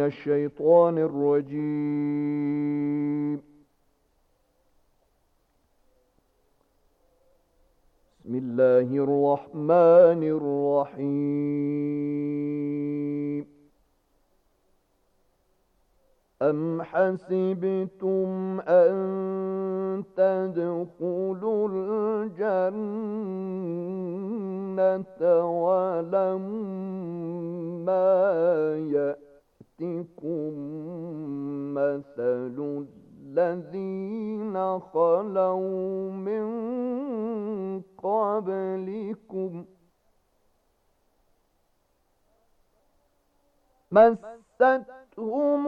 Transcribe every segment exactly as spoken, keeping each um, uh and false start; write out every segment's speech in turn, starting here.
الشيطان الرجيم. بسم الله الرحمن الرحيم. أم حسبتم أن تدخلوا الجنة ولما يأتكم مثل الذين خلوا من قبلكم مستهم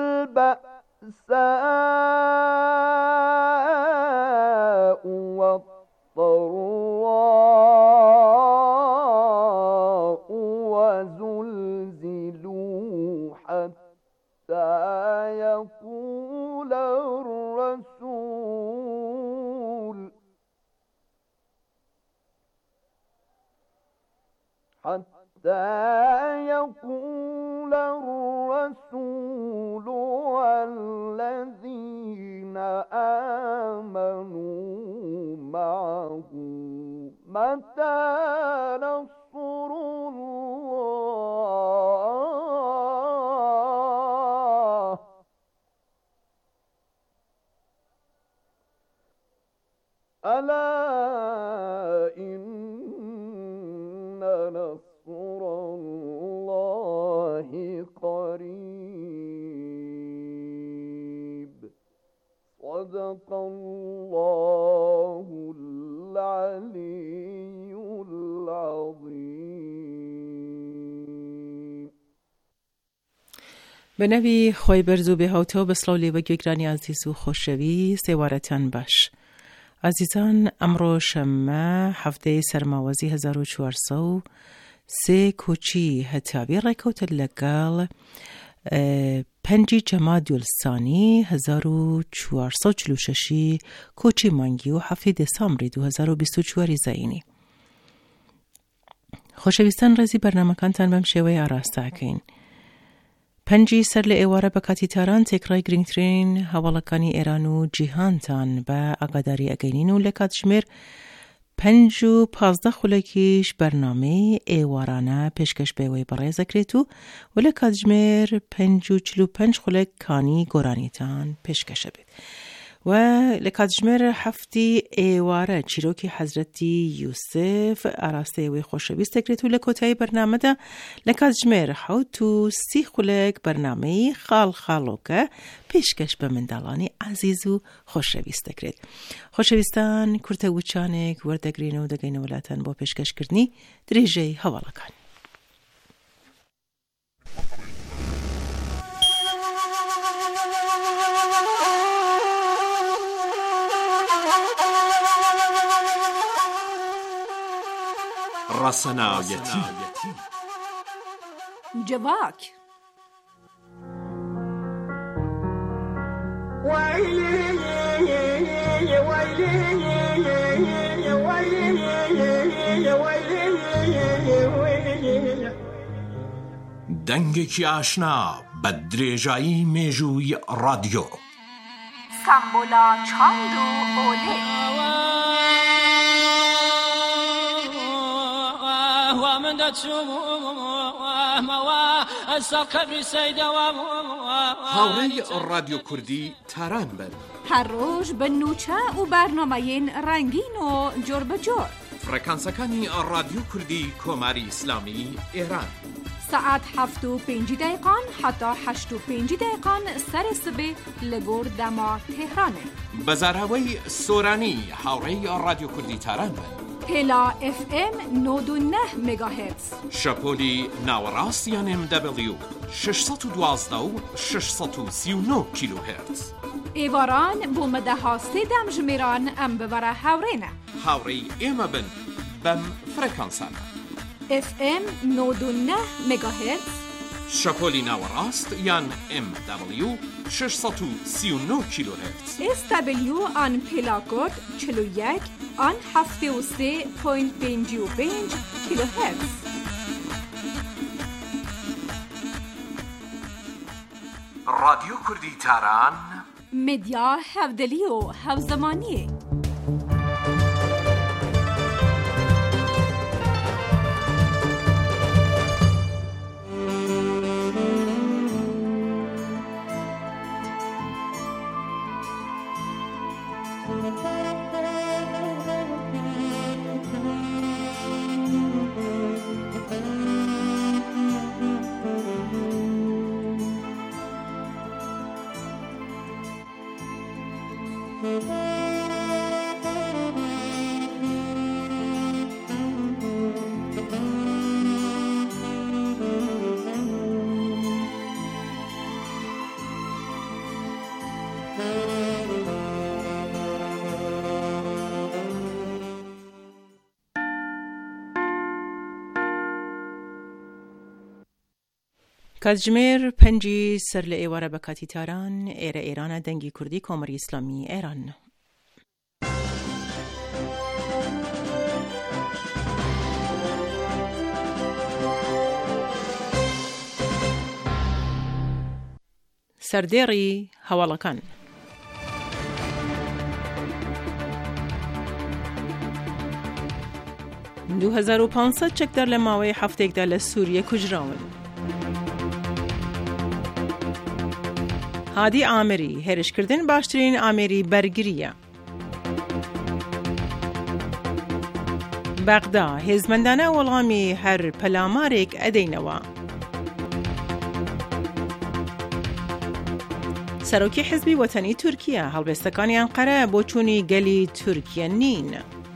البأساء والضراء وزلزلوا حتى يقول الرسول حتى يقول الرسول والذين آمنوا معه متى نصر الله ألا إن نصر الله قريب. صدق الله العلي العظيم. به نوی خوی برزو به هاوتو بسلالی و گرانی عزیز و خوشوی سوارتان باش. عزیزان امرو شمه هفته سرماوزی هزار و چهارصد سه کوچی هتابی رکوت لگال پنجی جمادی الثانی هزار و چهارصد و چهل و شش کوچی مانگی و هفته دسامبر دو هزار و بیست و چهار زینی. خوشویستان رزی برنامه کانتان بم شوی آراسته کن. پنجی سر لئواره بکاتی تاران تکرای گرینگترین حوالکانی ایران و جیهان تان با اقاداری اگینین و لکات شمیر پنج و پازده خلکیش برنامه ایوارانه پیشکش بیوی برای ذکرتو و لکات شمیر پنج و چلو پنج خلک کانی گورانی تان پیشکش بید. و لکاتجمر هفتی ایواره چیروکی حضرتی یوسف اراسته وی خوشویست کردو لکوتای برنامه ده لکاتجمر حوتو سی خلق برنامه خال خالو که پیشکش به مندالانی عزیز و خوشویست کرد. خوشویستان کرته وچانک وردگرین و دگین ولاتن با پیشکش کردنی دریجه حوالکان. رسنایتی جواک دنگێکی ئاشنا بە درێژایی مێژووی رادیۆ سامبولا چاند و ئۆلێ هاوڕێی رادیۆ کوردی تاران بن هر روز به نوچه و برنامه‌ین رنگین و جور به جور. فرکانسەکانی رادیۆ کوردی کۆماری ئیسلامی ئێران ساعت هفت و پنج دقیقان حتی هشت و پنج دقیقان سر سبه لگور دما تهرانه. بەزارهەوەی سۆرانی هاوڕێی رادیۆ کوردی تاران بن. هلا اف ام نود و نه مگاهرتز. شپۆلی ناوەڕاست یان ام دبلیو ششصد و دوازده و ششصد و سی و نه کیلوهرتز. ایواران بۆ مەدەها سێدەم ژمێران ئەم ببەرە هاوڕێنە. هاوڕێی ئێمە بن بەم فرەکانسانە. اف ام نود و نه مگاهرتز. شپۆلی ناوەڕاست یان ام دبلیو ششصد و سی و نه کیلوهرتز. اس دبلیو آن پلاکۆد چل و یک آن هەفتێ و سێ پۆینت پێنج و پێنج کیلوهرتز. رادیو کوردی تاران مدیا هەودەلی و هەوزەمانیە. کاتژمێر پەنجی سەر لە ئێوارە بە کاتی تاران ئێرە ئێرانە دەنگی کوردی کۆمەری ئیسلامی ئێران. سەردێڕی هەواڵەکان. دوو هەزار و پانسەد چەکدار لە ماوەی هەفتێکدا لە سووریە کوژراون. هادی ئامری هێرشکردن باشترین ئامێری بەرگریە. بەغدا هێزمەندانە وەڵامی هەر پەلامارێک ئەدەینەوە. سەرۆکی حزبی وەتەنی تورکیا هەڵبێستەکانی ئەنقەرە بۆ چوونی گەلی تورکیا نین.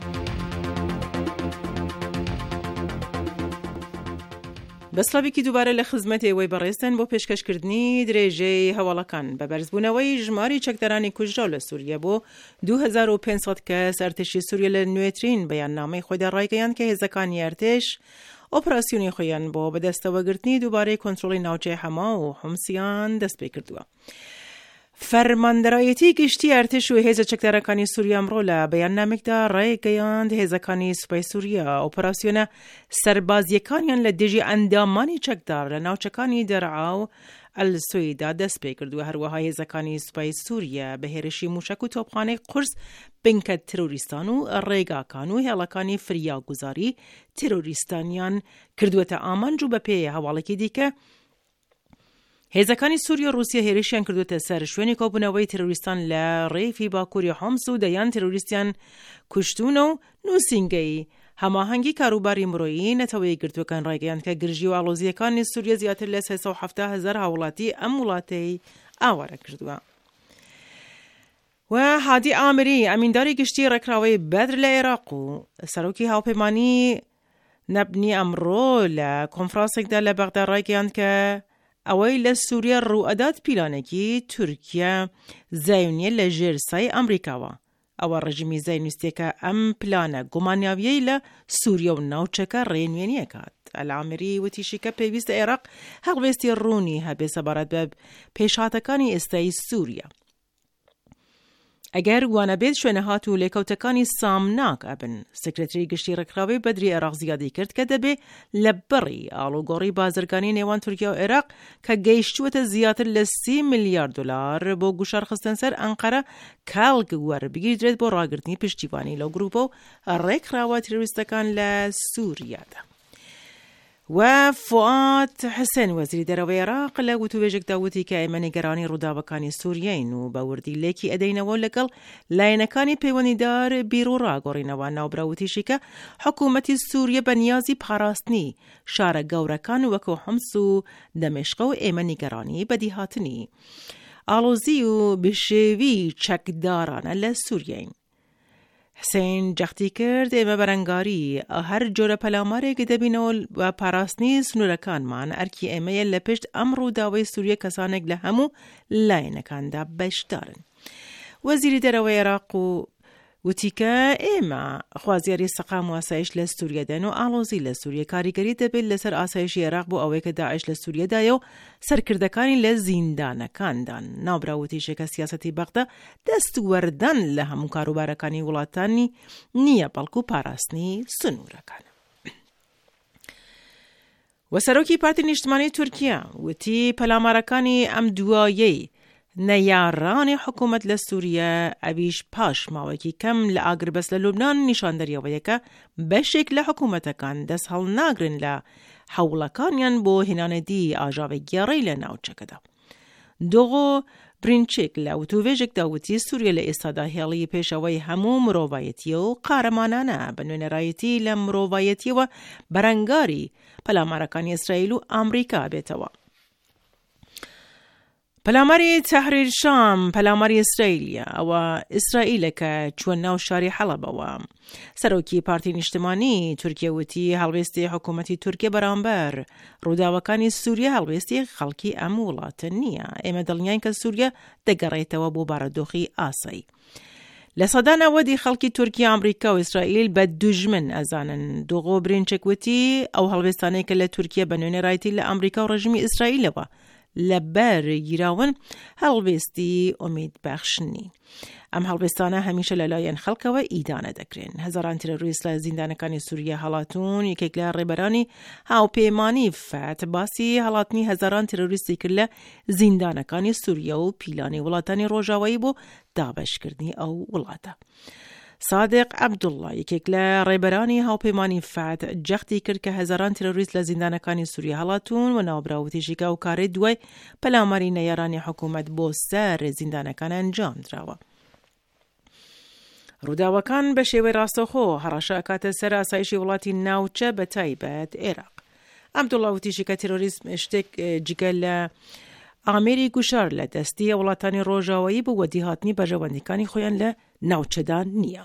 بەسڵاوێکی دووبارە لە خزمەت ئێوەی بەڕێستن بۆ پێشکەشکردنی درێژەی هەواڵەکان بە بەرزبوونەوەی ژماری چەکدارانی کوژراو لە سووریە بۆ دوو هەزار و پێنج سەد کەس. ئەرتشی سووریا لە نوێترین بەیاننامەی خۆیدا ڕایگەیاند کە هێزەکانی ئەرتش ئۆپراسیۆنی خۆیان بۆ بەدەستەوەگرتنی دووبارەی کۆنتڕۆڵی ناوچەی هەما و حومسیان دەست پێ کردووە. فەرماندەرایەتی گشتی ئەرتش و هێزە چەکدارەکانی سووریا ئەمڕۆ لە بەیاننامێکدا ڕایگەیاند هێزەکانی سوپای سووریا ئۆپراسیۆنە سەربازیەکانیان لە دژی ئەندامانی چەکدار لە ناوچەکانی دەرعا و ئەلسویدا دەست پێ کردووە. هەروەها هێزەکانی سوپای سووریا بە هێرشی موشک و تۆپخانەی قورس بنکە تێرۆریستان و ڕێگاکان و هێڵەکانی فریاگوزاری تێرۆریستانیان کردووەتە ئامانج و بە پێی هەواڵێکی دیکە هێزەکانی سووریا و رووسیا هێرشیان کردوتە سەر شوێنی کۆبوونەوەی تێرۆریستان لە ڕێفی باکووری حۆمس و دەیان تێرۆریستیان کوشتونە و نووسینگەی هەماهەنگی کاروباری مرۆیی نەتەوەی گرتوەکان ڕایگەیاند کە گرژی و ئاڵۆزیەکانی سووریا زیاتر لە سێ سەد و هەفتاد هەزار هاوڵاتی ئەم وڵاتەی ئاوارە کردووە. و هادی ئامری ئەمینداری گشتی ڕێکراوەی بەدر لە عێراق و سەرۆکی هاوپەیمانی نەبنی ئەمڕۆ لە کۆنفرانسێکدا لە بەغدا ڕایگەیاند کە ئەوەی لە سووریا ڕوئەدات پیلانێکی تورکیا زایونیە لە ژێر سای ئەمریکاوە. ئەوە ڕژیمی زایونیستێکە ئەم پلانە گومانیاویەی لە سووریا و ناوچەکە ڕێنوێنیە کات. ئەلعامری وتیشی کە پێویستە عێراق هەڵوێستی ڕوونی هەبێ سەبارەت بە پێشهاتەکانی ئێستای سووریا. ئەگەر وانە بێت شوێنەهات و لێکەوتەکانی سامناک ئەبن. سکرتری گشتی ڕێکخراوەی بەدری عێراق زیادی کرد کە دەبێ لە بەڕی ئاڵوگۆڕی بازرگانی نێوان تورکیا و عێراق کە گەیشتووەتە زیاتر لە سی میلیارد دلار بۆ گوشارخستن سەر ئەنقەرە کاڵگ وەربگیردرێت بۆ ڕاگرتنی پشتیوانی لەو گروپە و ڕێکخراوە تێرۆریستەکان لە سووریادا. و فواد حسێن وەزیری دەرەوەی عێراق لە وتوبێژێکدا وتی کە ئێمە نیگەرانی ڕووداوەکانی سووریین و بەوردی لێکی ئەدەینەوە لەگەڵ لایەنەکانی پەیوەندیدار بیرۆ ڕاگۆڕینەوە. ناوبراوتیشی کە حکوومەتی سووریا بە نیازی پاراستنی شارە گەورەکان وەکو حومس و دەمێشقە و ئێمە نیگەرانی بەدیهاتنی ئاڵۆزی و بشێوی چەکدارانە لە سووریین. حسین جەختی کرد ئێمە بەرەنگاری هەر جۆرە پەلامارێک دەبینەوە و پاراستنی سنوورەکانمان ئەرکی ئێمەیە لە پشت ئەم ڕووداوەی سووریا کەسانێک لە هەموو لایەنەکاندا بەشدارن. وەزیری دەرەوەی عێراق و وتیکە ئێمە خوازیاری سەقام و ئاسایش لە سووریا دەن و ئاڵۆزی لە سووریا کاریگەری دەبێت لەسەر ئاسایشی عێراق بۆ ئەوەی کە داعش لە سووریادایە و سەرکردەکانی لە زیندانەکاندان. ناوبراوتیشێکە سیاسەتی بەغدا دەستوەردان لە هەموو کاروبارەکانی وڵاتانی نییە بەڵکو پاراستنی سنوورەکان. و سەرۆکی پارتی نیشتمانی تورکیا وتی پەلامارەکانی ئەم دوایەی نەیاڕانی حکوومەت لە سووریە ئەویش پاش ماوەیەکی کەم لە ئاگربەس لە لوبنان نیشاندەریەوەیەکە بەشێک لە حکوومەتەکان دەست هەڵناگرن لە حەوڵەکانیان بۆ هێنانەدی ئاژاوی گێڕەی لە ناوچەکەدا. دۆغۆ برینچێک لە وتوڤێژێکدا وتی سووریا لە ئێستادا هێڵی پێشەوەی هەموو مرۆڤایەتیە و قارەمانانە بە نوێنەرایەتی لە مرۆڤایەتیەوە بەرەنگاری پەلامارەکانی ئیسرائیل و ئامریکا بێتەوە. پەلاماری تەحریر شام پەلاماری ئیسرائیلە ئەوە ئیسرائیلەکە چوە ناو شاری حەڵەبەوە. سەرۆکی پارتی نیشتمانی تورکیا وتی هەڵوێستی حکوومەتی تورکیا بەرامبەر ڕووداوەکانی سووریا هەڵوێستی خەڵکی ئەم وڵاتە نییە. ئێمە دڵنیاین کە سووریا دەگەڕێتەوە بۆ بارەدۆخی ئاسایی. لە سەدان ئەوەدی خەڵکی تورکیا ئەمریکا و ئیسرائیل بە دوژمن ئەزانن. دۆغۆ برینچێک وتی ئەو هەڵوێستانەی کە لە تورکیا بە نوێنەرایەتی لە ئەمریکا و ڕژمی ئیسرائیلەوە لەبەر گیراون هەڵوێستی ئومید بەخشنی. ئەم هەڵوێستانە هەمیشە لەلایەن خەڵکەوە ئیدانە دەکرێن. هەزاران تیرۆریست لە زیندانەکانی سووریا هەڵاتون. یەکێک لە ڕێبەرانی هاوپەیمانی فەت باسی هەڵاتنی هەزاران تیرۆریستی کرد لە زیندانەکانی سووریا و پیلانی وڵاتانی ڕۆژاوایی بۆ دابەشکردنی ئەو وڵاتە. صادق عەبدوڵڵا یەکێک لە ڕێبەرانی هاوپەیمانی فەت جەختی کرد کە هەزاران تیرۆریست لە زیندانەکانی سووریا هەڵاتون و ناوبراوتیژیکا و کارێ دوای پەلاماری نەیارانی حکوومەت بۆ سەر زیندانەکان ئەنجام دراوە. ڕووداوەکان بە شێوەی ڕاستەوخۆ هەڕەشە ئەکاتە سەر ئاسایشی وڵاتی ناوچە بە تایبەت عێراق. عەبدوڵڵا وتیشی کە تیرۆریزم شتێک جگە لە ئامێری گوشار لە دەستی وڵاتانی ڕۆژاوایی بۆ وەدیهاتنی بەژەوەندەکانی خۆیان لە ناوچەدان نییە.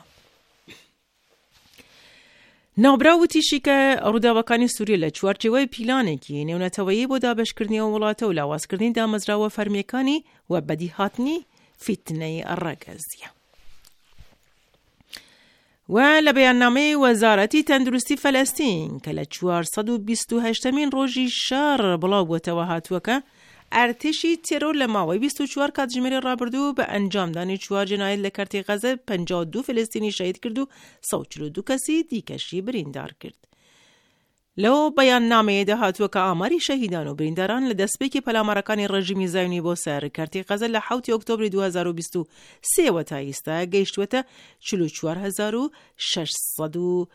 ناوبرا وتیشی کە ڕووداوەکانی سووریا لە چوارچێوەی پیلانێکی نێونەتەوەیی بۆ دابەشکردنی ئەو وڵاتە و لاوازکردنی دامەزراوە فەرمیەکانی و بەدیهاتنی فیتنەی ڕەگەزیە. و لە بەیاننامەی وەزارەتی تەندروستی فەلەستین کە لە چوارسەد و بیست و هەشتەمین ڕۆژی شار بڵاو بووەتەوە هاتووەکە ئەرتشی تێرۆر لە ماوەی بیست و چوار کاتژمێری ڕابردوو بە ئەنجامدانی چوار جنایەت لە کەرتی غەزە پەنجاو و دوو فلستینی شەهید کرد و سەد و چل و دوو کەسی دیکەشی بریندار کرد. لەو بەیاننامەیەدا هاتووە کە ئاماری شەهیدان و برینداران لە دەستپێکی پەلامارەکانی ڕژیمی زایونی بۆ سەر کەرتی غەزە لە حوتی ئۆکتۆبری دوو هەزار و بیست و سێ تا ئێستا گەیشتووەتە چل و چوار هەزار و شەش سەد و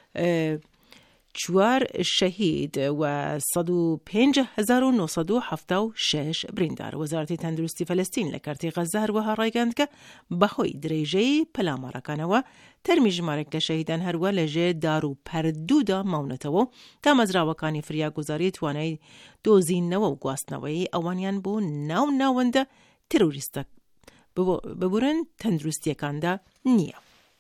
چوار شەهید و سەد و پێنج هەزار و نۆ سەد و هەفتە و شەش بریندار. وەزارەتی تەندروستی فەلەستین لە کەرتی غەزە هەروەها ڕایگەاند کە بەهۆی درێژەی پەلامارەکانەوە تەرمی ژمارەك لە شەهیدان هەروە لەژێر دار و پەردوودا ماونەتەوە و دامەزراوەکانی فریاگوزاری توانای دۆزینەوە و گواستنەوەی ئەوانیان بۆ ناو ناوەندە تێرۆریستە ببورن تەندروستیەکاندا نییە.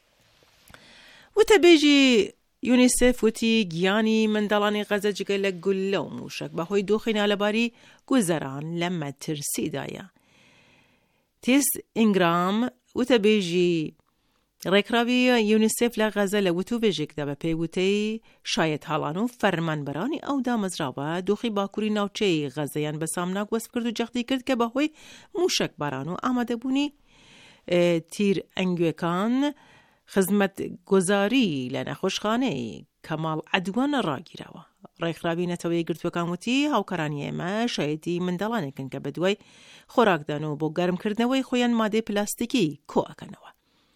وتەبێژی یونیسف وتی گیانی منداڵانی غەزە جگە لە گولە و موشک بەهۆی دۆخی نالەباری گوزەران لە مەترسیدایە. تیس ئینگرام وتەبێژی ڕێکراوی یونیسف لە غەزە لە وتوبێژێکدا بە پێیوتەی شایەت هاڵان و فەرمانبەرانی ئەو دامەزراوە دۆخی باکووری ناوچەی غەزەیان بە سامناک وەسف کرد و جەختی کرد کە بەهۆی موشک باران و ئامادەبوونی تیر ئەنگوێکان خزمەت گۆزاری لە نەخۆشخانەی کەماڵ عەدوان ڕاگیراوە. ڕێکخراوی نەتەوەی گرتوەکان وتی هاوکارانی ئێمە شایەتی منداڵانێکن کە بەدوای خۆراکدان و بۆ گەرمکردنەوەی خۆیان مادەی پلاستیکی کۆ ئەکەنەوە.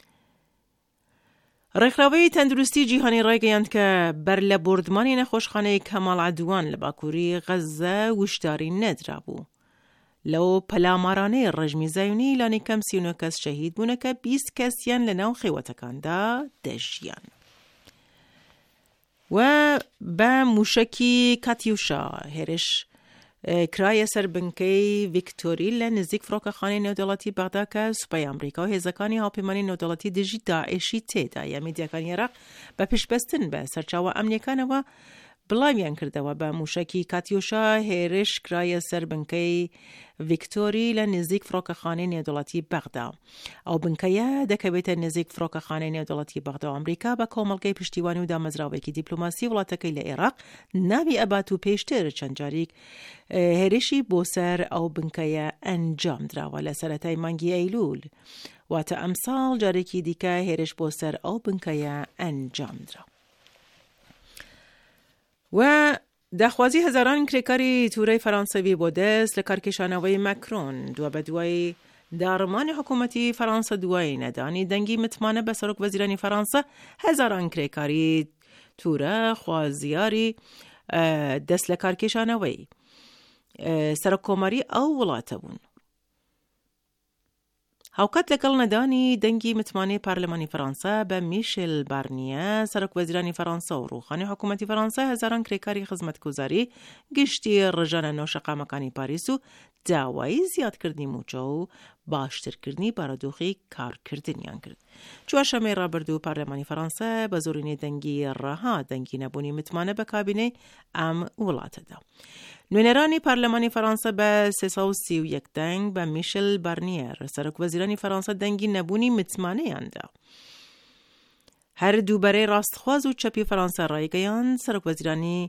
ڕێکخراوەی تەندروستی جیهانی ڕایگەیاند کە بەر لە بردمانی نەخۆشخانەی کەماڵ عەدوان لە باکووری غەزە وشداری نەدرابوو. لەو پەلامارانەی ڕژمی زایونی لانی کەم سی و نۆ کەس شەهید بوونەکە بیست کەسیان لە ناو خێوەتەکاندا دەژیان. و بە موشکی کاتیوشا هێرش کرایە سەر بنکەی ڤیکتۆری لە نزیک فڕۆکەخانەی نێودەوڵەتی بەغدا کە سوپای ئەمریکا و هێزەکانی هاوپەیمانی نێودەوڵەتی دژی داعشی تێدایە. میدیاکانی عێراق بە پشتبەستن بە سەرچاوە ئەمنیەکانەوە بڵاویان کردەوە بە موشکی کاتیوشا هێرش کرایە سەر بنکەی ڤیکتۆری لە نزیک فڕۆکەخانەی نێودەوڵەتی بەغدا. ئەو بنکەیە دەکەوێتە نزیک فڕۆکەخانەی نێودەوڵەتی بەغدا و ئەمریکا بە کۆمەڵگەی پشتیوانی و دامەزراوێکی دیپلۆماسی وڵاتەکەی لە عێراق ناوی ئەبات و پێشتر چەند جارێک هێرشی بۆ سەر ئەو بنکەیە ئەنجام دراوە لە سەرەتای مانگی ئەیلول. واتە ئەمساڵ جارێکی دیکە هێرش بۆ سەر ئەو بنکەیە ئەنجام درا. و دەخوازی هەزاران کرێکاری توورەی فەڕەنسەوی بۆ دەست لە کارکێشانەوەی مەکرۆن دووە بە دوای داڕمانی حکوومەتی فەڕەنسا دوای نەدانی دەنگی متمانە بە سەرۆک وەزیرانی فەڕەنسا هەزاران کرێکاری توورە خوازیاری دەست لە کارکێشانەوەی سەرۆک کۆمەری ئەو وڵاتە بوون. هاوکات لەگەڵ نەدانی دەنگی متمانەی پارلەمانی فەڕەنسا بە میشێل بارنیە سەرۆک وەزیرانی فەڕەنسا و ڕووخانی حکوومەتی فەڕەنسا هەزاران کرێکاری خزمەتگوزاری گشتی ڕژانە نەو شەقامەکانی پاریس و داوای زیادکردنی موچە و باشترکردنی بارەدۆخی کارکردنیان کرد. چوارشەمەی ڕابردوو پارلەمانی فەڕەنسا بە زۆرینەی دەنگی ڕەها دەنگی نەبوونی متمانە بە کابینەی ئەم وڵاتەدا. نوێنەرانی پارلەمانی فەڕەنسا بە سێسەد و سی و یەک دەنگ بە میشل بارنیەر سەرۆک وەزیرانی فەڕەنسا دەنگی نەبوونی متمانەیاندا. هەر دووبەرەی ڕاستخواز و چەپی فەڕەنسا ڕایگەیاند سەرۆک وەزیرانی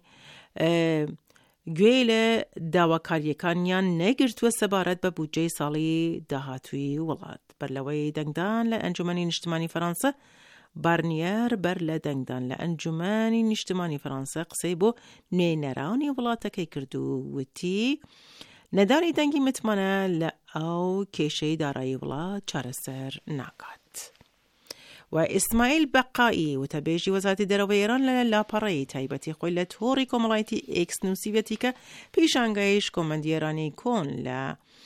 گوێ لە داواکاریەکانیان نەگرتووە سەبارەت بە بودجەی ساڵی داهاتووی وڵات. بەر لەوەی دەنگدان لە ئەنجومەنی نیشتمانی فەڕەنسا بارنیەر بەر لە دەنگدان لە ئەنجومەنی نیشتمانی فەڕەنسا قسەی بۆ نوێنەرانی وڵاتەکەی کرد و وتی نەدانی دەنگی متمانە لە ئەو کێشەی دارایی وڵات چارەسەر ناکات. و ئیسماعیل بەقایی وتەبێژی وەزارەتی دەرەوەی ئێران لە لاپەڕەی تایبەتی خۆی لە تۆڕی کۆمەڵایەتی ئێکس نووسیوێتی کە پیشانگایش کۆمەندی ئێرانی کۆن لە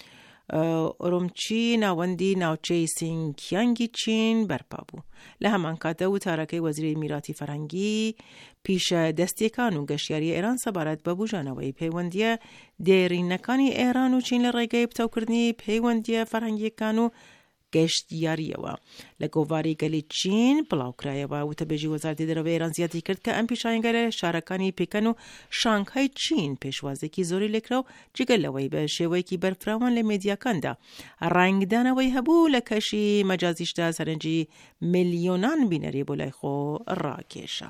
ئۆرۆمچی ناوەندی ناوچەی سینکیانگی چین بەرپا بوو. لە هەمان کاتە وتارەکەی وەزیری میراتی فەرهەنگی پیشە دەستیەکان و گەشتیاری ئێران سەبارەت بە بوژانەوەی پەیوەندیە دێرینەکانی ئێران و چین لە ڕێگەی پتەوکردنی پەیوەندیە فەرهەنگیەکان و گەشتیاریەوە لە گۆڤاری گەلی چین بڵاوکرایەوە. وتەبێژی وەزارەتی دەرەوەی ئێران زیادی کرد کە ئەم پیشانگە لە شارەکانی پێکەن و شانگهای چین پێشوازێکی زۆری لێکرا و جگەل لەوەی بە شێوەیەکی بەرفراوان لە مێدیاکاندا ڕنگدانەوەی هەبوو لە کەشی مەجازیشدا سەرنجی ملیۆنان بینەری بۆ لای خۆ ڕاکێشە.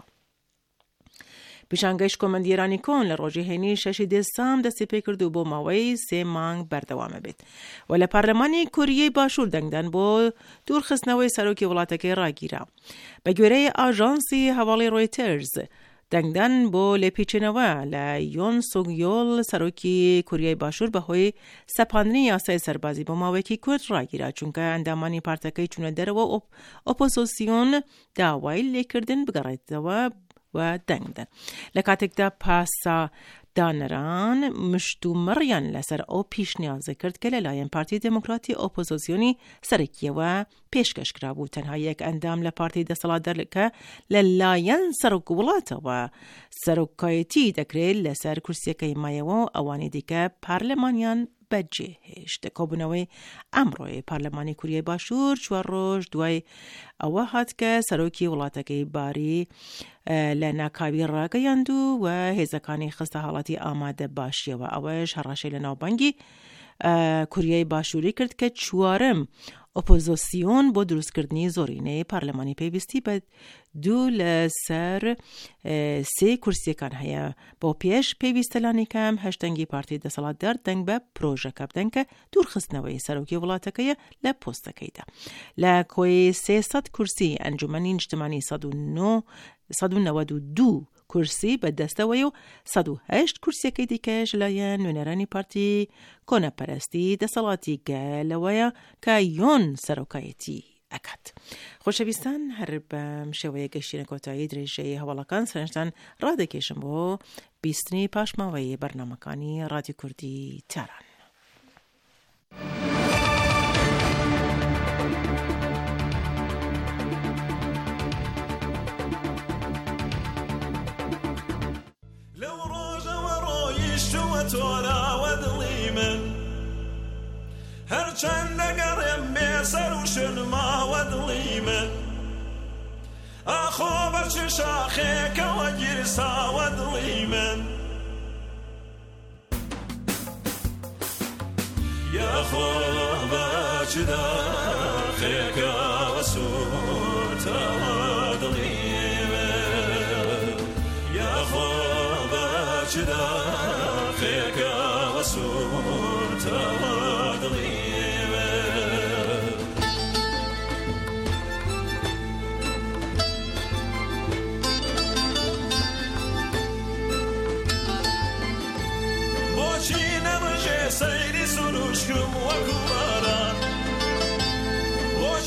پیشانگەیش کۆمەندی ئێرانی کۆن لە ڕۆژی هەینی شەشی دێسام دەستی پێ کرد و بۆ ماوەی سێ مانگ بەردەوامە بێت. و لە پارلەمانی کوریای باشوور دەنگدان بۆ دوورخستنەوەی سەرۆکی وڵاتەکەی ڕاگیرا. بە گوێرەی ئاژانسی هەواڵی ڕۆیتەرز دەنگدان بۆ لێپیچێنەوە لە یۆن سۆگیۆل سەرۆکی کوریای باشوور بەهۆی سەپاندنی یاسای سەربازی بۆ ماوەیەکی کورت ڕاگیرا چونکە ئەندامانی پارتەکەی چوونە دەرەوە ئۆپۆزیسیۆن داوای لێکردن بگەڕێتەوە و دەنگدن. لە کاتێکدا پاسا دانەران مشتومڕیان لەسەر ئەو پیشنیازە کرد کە لەلایەن پارتی دموکراتی ئۆپۆزیسیۆنی سەرەکیەوە پێشکەشکرا بوو. تەنها یەک ئەندام لە پارتی دەسەڵاتدارکە لەلایەن سەرۆک وڵاتەوە سەرۆکایەتی دەکرێت لەسەر کورسیەکەی مایەوە و ئەوانی دیکە پارلەمانیان بەجێهێشت. کۆبوونەوەی ئەمڕۆی پارلەمانی کوریای باشوور چوار ڕۆژ دوای ئەوە هات کە سەرۆکی وڵاتەکەی باری لە ناکاوی ڕاگەیاند و هێزەکانی خستە حاڵەتی ئامادە باشیەوە. ئەوەش هەڕاشەی لە ناوبانگی کوریای باشووری کرد کە چوارم ئۆپۆزیسیۆن بۆ دروستکردنی زۆرینەی پارلەمانی پێویستی بە دوو لەسەر سێ کورسیەکان هەیە. بۆ پێش پێویستە لانێکەم هەشتەنگی پارتی دەسەڵاتدار دەنگ بە پرۆژەکە بدەن کە دوورخستنەوەی سەرۆکی وڵاتەکەیە لە پۆستەکەیدا. لە کۆی سێسەد کورسی ئەنجومەنی نیشتمانی سەد و نەوەد و دوو کورسی بەدەستەوەی و سەد و هەشت کورسیەکەی دیکەش لایەن نوێنەرانی پارتی کۆنەپەرستی دەسەڵاتی گەلەوەیە کە یۆن سەرۆکایەتی ئەکات. خۆشەویستان هەر بەم شێوەیە گەشتینە کۆتایی درێژەی هەواڵەکان سەرنجتان ڕادەکێشم بۆ بیستنی پاشماوەی بەرنامەکانی ڕادیۆ کوردی تاران. تۆلا وەدڵی من هەرچەند لەگەڕێم بێسەر و شنماوە دڵی من ئاخۆ بەچ شاخێکەوە گیرساوە دڵی من یاخۆ بەچ داخێکەوە سوورتەوە دڵی من یاخۆ بەچ داخێکە وەسوورتەوە دڵی من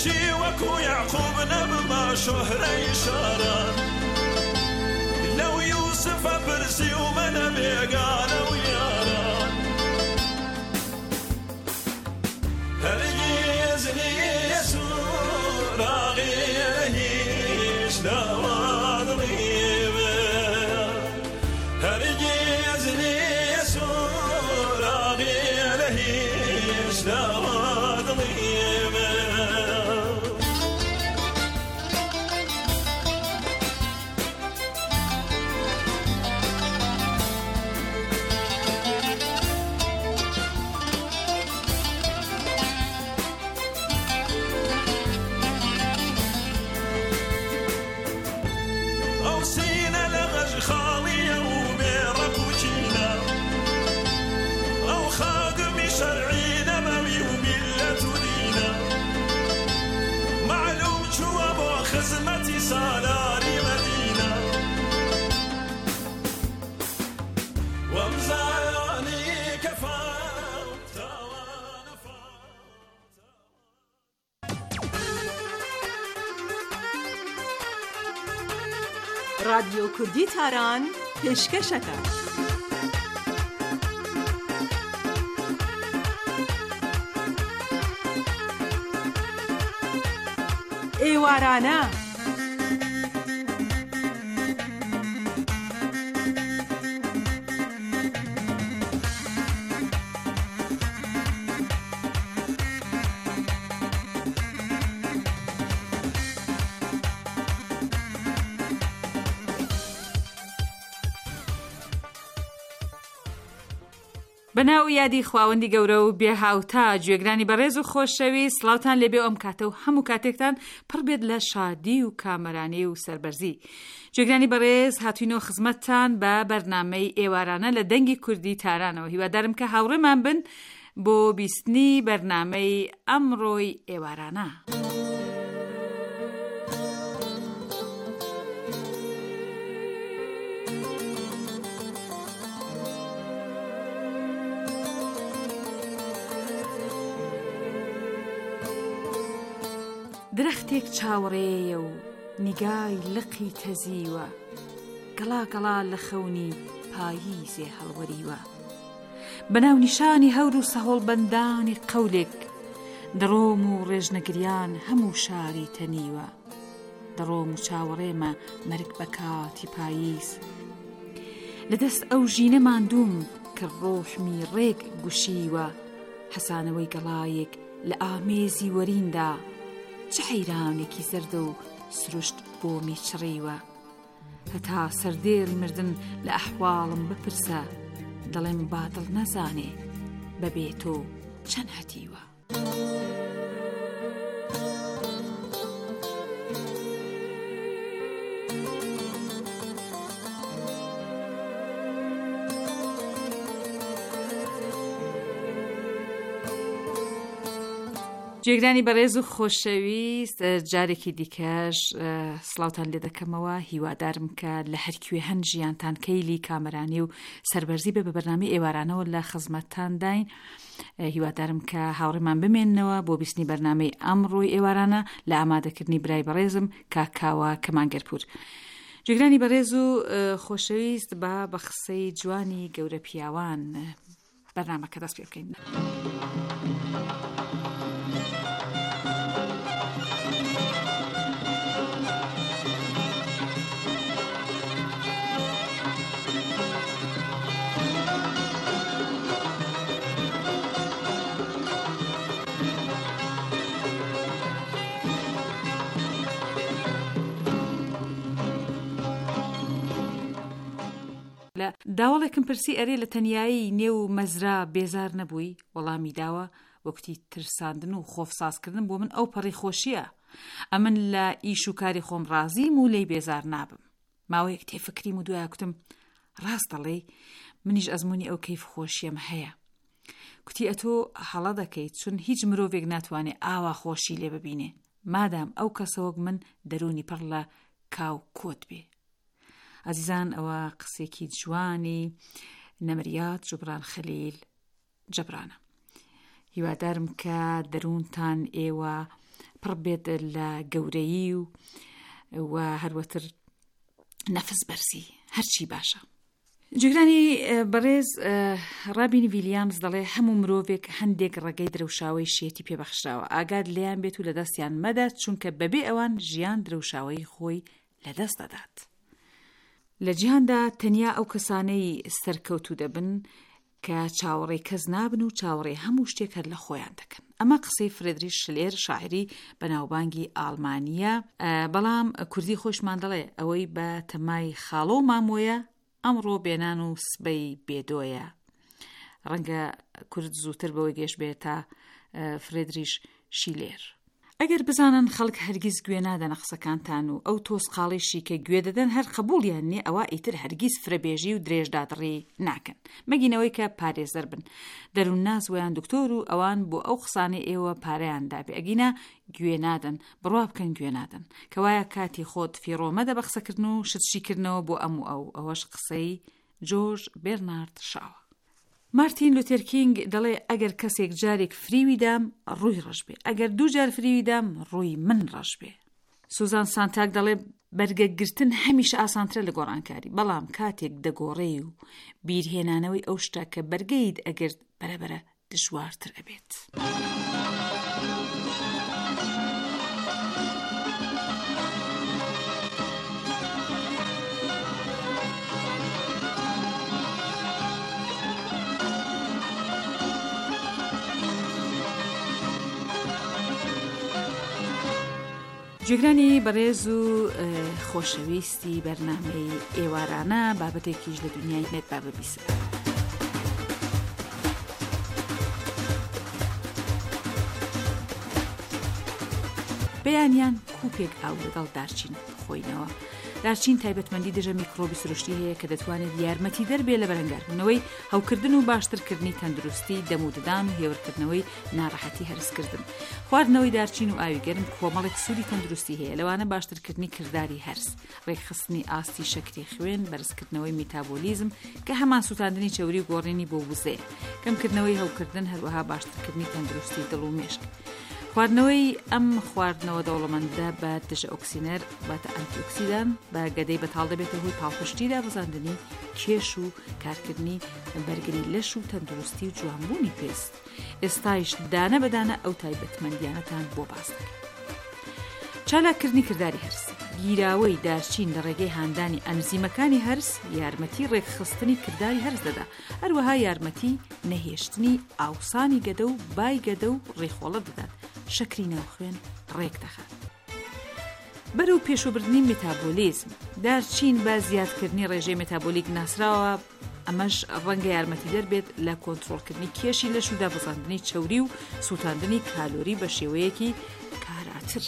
هەرچی وەکو یعقوب نەبما شۆهرەی شاران لەو یوسفە پرسی و منە بێگانە و یاران هەرگیز نییە سوراغی هیچ داوادڵیوە هەرگیز نییە سوراغی لە هیچ داوادڵیوە سالاری مدینه وامزانی کفاوت رادیو کوردی تاران پێشکەشەکە. ئێوارانە بەناو یادی خواوەندی گەورە و بێ هاوتا گوێگرانی بەڕێز و خۆشەوی سڵاوتان لێبێ ئەم کاتە و هەموو کاتێکتان پڕ بێت لە شادی و کامەرانی و سەربەرزی. گوێگرانی بەڕێز هاتوینەوە خزمەتتان بە بەرنامەی ئێوارانە لە دەنگی کوردی تارانەوە. هیوادارم کە هاوڕێمان بن بۆ بیستنی بەرنامەی ئەمڕۆی ئێوارانە. درەختێک چاوەڕێیە و نیگای لقی تەزیوە گەڵا گەڵا لە خەونی پاییزێ هەڵوەریوە بەناو نیشانی هەور و سەهۆڵ بەندانی قەولێک دڕۆم و ڕێژنەگریان هەموو شاری تەنیوە دڕۆم و چاوەڕێمە مەرگ بە کاتی پاییز لەدەست ئەو ژینە ماندووم کە ڕۆحمی ڕێک گوشیوە حەسانەوەی گەڵایەک لە ئامێزی وەریندا چه حەیرانێکی زەردە و سروشت بۆ میچڕیوە هەتا سەردێڵ مردن لە ئەحواڵم بپرسە دەڵێم بادڵ نەزانێ بەبێ تۆ چەند هەتیوە. گوێگرانی بەڕێز و خۆشەویست جارێکی دیکەش سڵاوتان لێ دەکەمەوە. هیوادارم کە لە هەرکوێ هەن ژیانتان کەیلی کامەرانی و سەربەرزی بە بەرنامەی ئێوارانەوە لە خزمەتتان داین. هیوادارم کە هاوڕێمان بمێننەوە بۆ بیستنی بەرنامەی ئەمڕۆی ئێوارانە لە ئامادەکردنی برای بەڕێزم کاکاوە کەمانگەرپور. گوێگرانی بەڕێز و خۆشەویست با بە قسەی جوانی گەورە پیاوان بەرنامەکە دەست پێ بکەین. لە داوەڵێکم پرسی ئەرێ لە تەنیایی نێو مەزرا بێزار نەبووی؟ وەڵامی داوە وەکتی ترساندن و خۆفسازکردن بۆ من ئەو پەڕی خۆشیە. ئەمن لە ئیش و کاری خۆم ڕازیم و لێی بێزار نابم. ماوەیەک تێفکریم و دوای کوتم ڕاست دەڵێ منیش ئەزمموی ئەو کەیف خۆشیەم هەیە. کوتی ئەتۆ هەڵە دەکەیت چون هیچ مرۆڤێک ناتوانێت ئاوا خۆشی لێ ببینێ مادام ئەو کەسەوەک من دەرونی پڕ لە کاو کۆت بێ. عزیزان ئەوە قسێکی جوانی نەمریات جوبران خەلیل جەبرانە. هیوادارم کە دەروونتان ئێوە پڕ بێت لە گەورەیی و و هەروەتر نەفس بەرزی هەرچی باشە. جگرانی بەڕێز ڕابین ویلیامز دەڵێ هەموو مرۆڤێک هەندێک ڕێگەی درەوشاوی شێتی پێبەخشراوە، ئاگاد لێیان بێت و لە دەستیان مەدات، چونکە بەبێ ئەوان ژیان درەوشاوی خۆی لەدەست دەدات. لە جیهاندا تەنیا ئەو کەسانەی سەرکەوتوو دەبن کە چاوەڕێی کەس نابن و چاوەڕێی هەموو شتێک هەر لە خۆیان دەکەن. ئەمە قسەی فرێدریش شلێر شاعری بەناوبانگی ئاڵمانیە، بەڵام کوردی خۆشمان دەڵێ ئەوەی بە تەمای خاڵۆ و مامۆیە ئەمڕۆ بێنان و سبەی بێدۆیە. ڕەنگە کورد زووتر بەوەی گەشت بێت تا فرێدریش شیلێر. ئەگەر بزانن خەڵک هەرگیز گوێ نادەنە قسەکانتان و ئەو تۆسقاڵیشی کە گوێ دەدەن هەر قبوڵیان نییە، ئەوە ئیتر هەرگیز فرەبێژی و درێژدادڕی ناکەن، مەگینەوەی کە پارێزەر بن، دەروون نازویان دکتۆر و ئەوان بۆ ئەو قسانەی ئێوە پارەیان دابێ، ئەگینە گوێ نادەن، بڕوا بکەن گوێ نادەن، کەوایە کاتی خۆت فیڕۆمەدە بە قسەکردن و شتشیکردنەوە بۆ ئەم و ئەو. ئەوەش قسەی جۆرج بێرنارد شاوە. مارتین لوتر کینگ دەڵێ ئەگەر کەسێک جارێک فریوی دام ڕووی ڕەش بێ، ئەگەر دوو جار فریوی دام ڕووی من ڕەش بێ. سوزان سانتاک دەڵێ بەرگە گرتن هەمیشە ئاسانترە لە گۆڕانکاری، بەڵام کاتێک دەگۆڕێ و بیرهێنانەوەی ئەو شتە کە بەرگەیت ئەگرت بەرەبەرە دژوارتر ئەبێت. جێگرانی بەڕێز و خۆشەویستی بەرنامەی ئێوارانە بابەتێکیش لە دنیای نێت با ببیسە. بەیانیان کوپێک ئاو لەگەڵ دارچین خۆینەوە. دارچین تایبەتمەندی دژە میکرۆبی سروشتی هەیە کە دەتوانێت یارمەتی دەربێ لە بەرەنگاربوونەوەی هەوکردن و باشترکردنی تەندروستی، دەموددان و هێورکردنەوەی ناڕەحەتی هەرسکردن. خواردنەوەی دارچین و ئاوی گەرم کۆمەڵێک سوودی تەندروستی هەیە، لەوانە باشترکردنی کردداری هەرس، ڕێکخستنی ئاستی شەکری خوێن، بەرزکردنەوەی میتابۆلیزم کە هەمان سوتاندنی چەوری و گۆڕینی بۆ وزەیە، کەمکردنەوەی هەوکردن، هەروەها باشترکردنی تەندروستی دڵ و مێشک. خواردنەوەی ئەم خواردنەوە دەوڵەمەندە بە دژە ئۆکسینەر باتە ئەنتیۆکسیدان بە گەدەی بەتاڵ دەبێتە هۆی پاڵپشتی دابەزاندنی کێش و کارکردنی بەرگری لەش و تەندروستی و جوانبوونی پێست. ئێستایش دانە بەدانە ئەو تایبەتمەندیانەتان بۆ باس دەکەن. چالاکردنی کردداری هەرس، گیراوەی دارچین لە ڕێگەی هاندانی ئەنزیمەکانی هەرس یارمەتی ڕێکخستنی کردداری هەرس دەدا، هەروەها یارمەتی نەهێشتنی ئاوسانی گەدە و بای گەدە و ڕێخۆڵە دەدات، شەکری ناوخوێن ڕێک دەخات. بەرەو پێشوبردنی مێتابۆلیزم، دارچین بە زیادکردنی ڕێژەی مێتابۆلیک ناسراوە، ئەمەش ڕەنگە یارمەتی دەربێت لە کۆنتڕۆڵکردنی کێشی لەش و دابەزاندنی چەوری و سوتاندنی کالۆری بە شێوەیەکی کاراتر.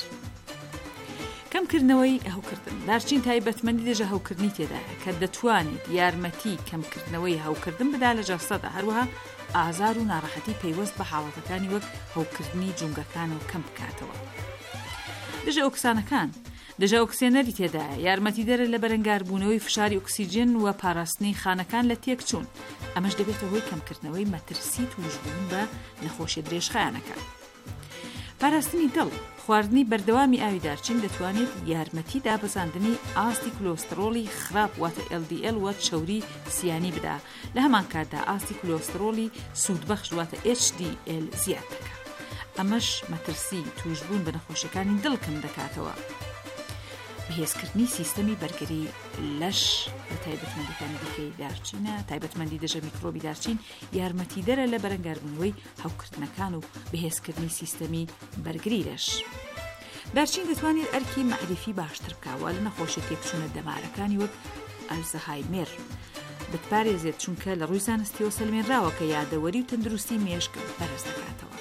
کەمکردنەوەی هەوکردن، دارچین تایبەتمەندی دێژە هەوکردنی تێدایە کە دەتوانێت یارمەتی کەمکردنەوەی هەوکردن بدا لە جەستەدا، هەروەها ئازار و ناڕەحەتی پەیوەست بە حاڵەتەکانی وەک هەوکردنی جونگەکان و کەم بکاتەوە. دژە ئۆکسانەکان، دژە ئۆکسێنەری تێدایە، یارمەتی دەرە لە بەرەنگاربوونەوەی فشاری ئۆکسیجن و پاراستنی خانەکان لە تێکچوون، ئەمەش دەبێتە هۆی کەمکردنەوەی مەترسی توشبوون بە نەخۆشی درێژخایەنەکان. پاراستنی دڵ، خواردنی بەردەوامی ئاوی دارچین دەتوانێت یارمەتی دابەزاندنی ئاستی کولۆسترۆلی خراپ واتە ئێل دی ئێل وە چەوری سیانی بدا، لە هەمان کاتدا ئاستی کولۆسترۆلی سوودبەخش واتە ئێچ دی ئێل زیاد دەکات، ئەمەش مەترسی توشبوون بە نەخۆشیەکانی دڵ کەم دەکاتەوە. بەهێزکردنی سیستەمی بەرگری لەش لە تایبەتمەندیەکانی دیکەی دارچینە، تایبەتمەندی دژە میکرۆبی دارچین یارمەتی دەرە لە بەرەنگاربوونەوەی هەوکردنەکان و بەهێزکردنی سیستەمی بەرگری لەش. دارچین دەتوانێت ئەرکی مەعرفی باشتر بکاوە لە نەخۆشی تێکچوونە دەمارەکانی وەک ئەلزەهایمێر بتپارێزێت، چونکە لە ڕووی زانستیەوە سەلمێنراوە کە یادەوەری و تەندروستی مێشک بەرز دەکاتەوە.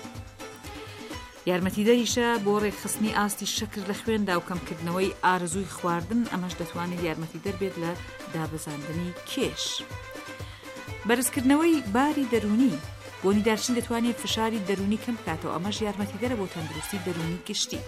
یارمەتی دەریشە بۆ ڕێکخستنی ئاستی شەکر لە خوێندا و کەمکردنەوەی ئارزووی خواردن، ئەمەش دەتوانێت یارمەتی دەربێت لە دابەزاندنی کێش. بەرزکردنەوەی باری دەرونی، بۆنی دارچین دەتوانێت فشاری دەرونی کەم بکاتەوە، ئەمەش یارمەتی دەرە بۆ تەندروستی دەرونی گشتی.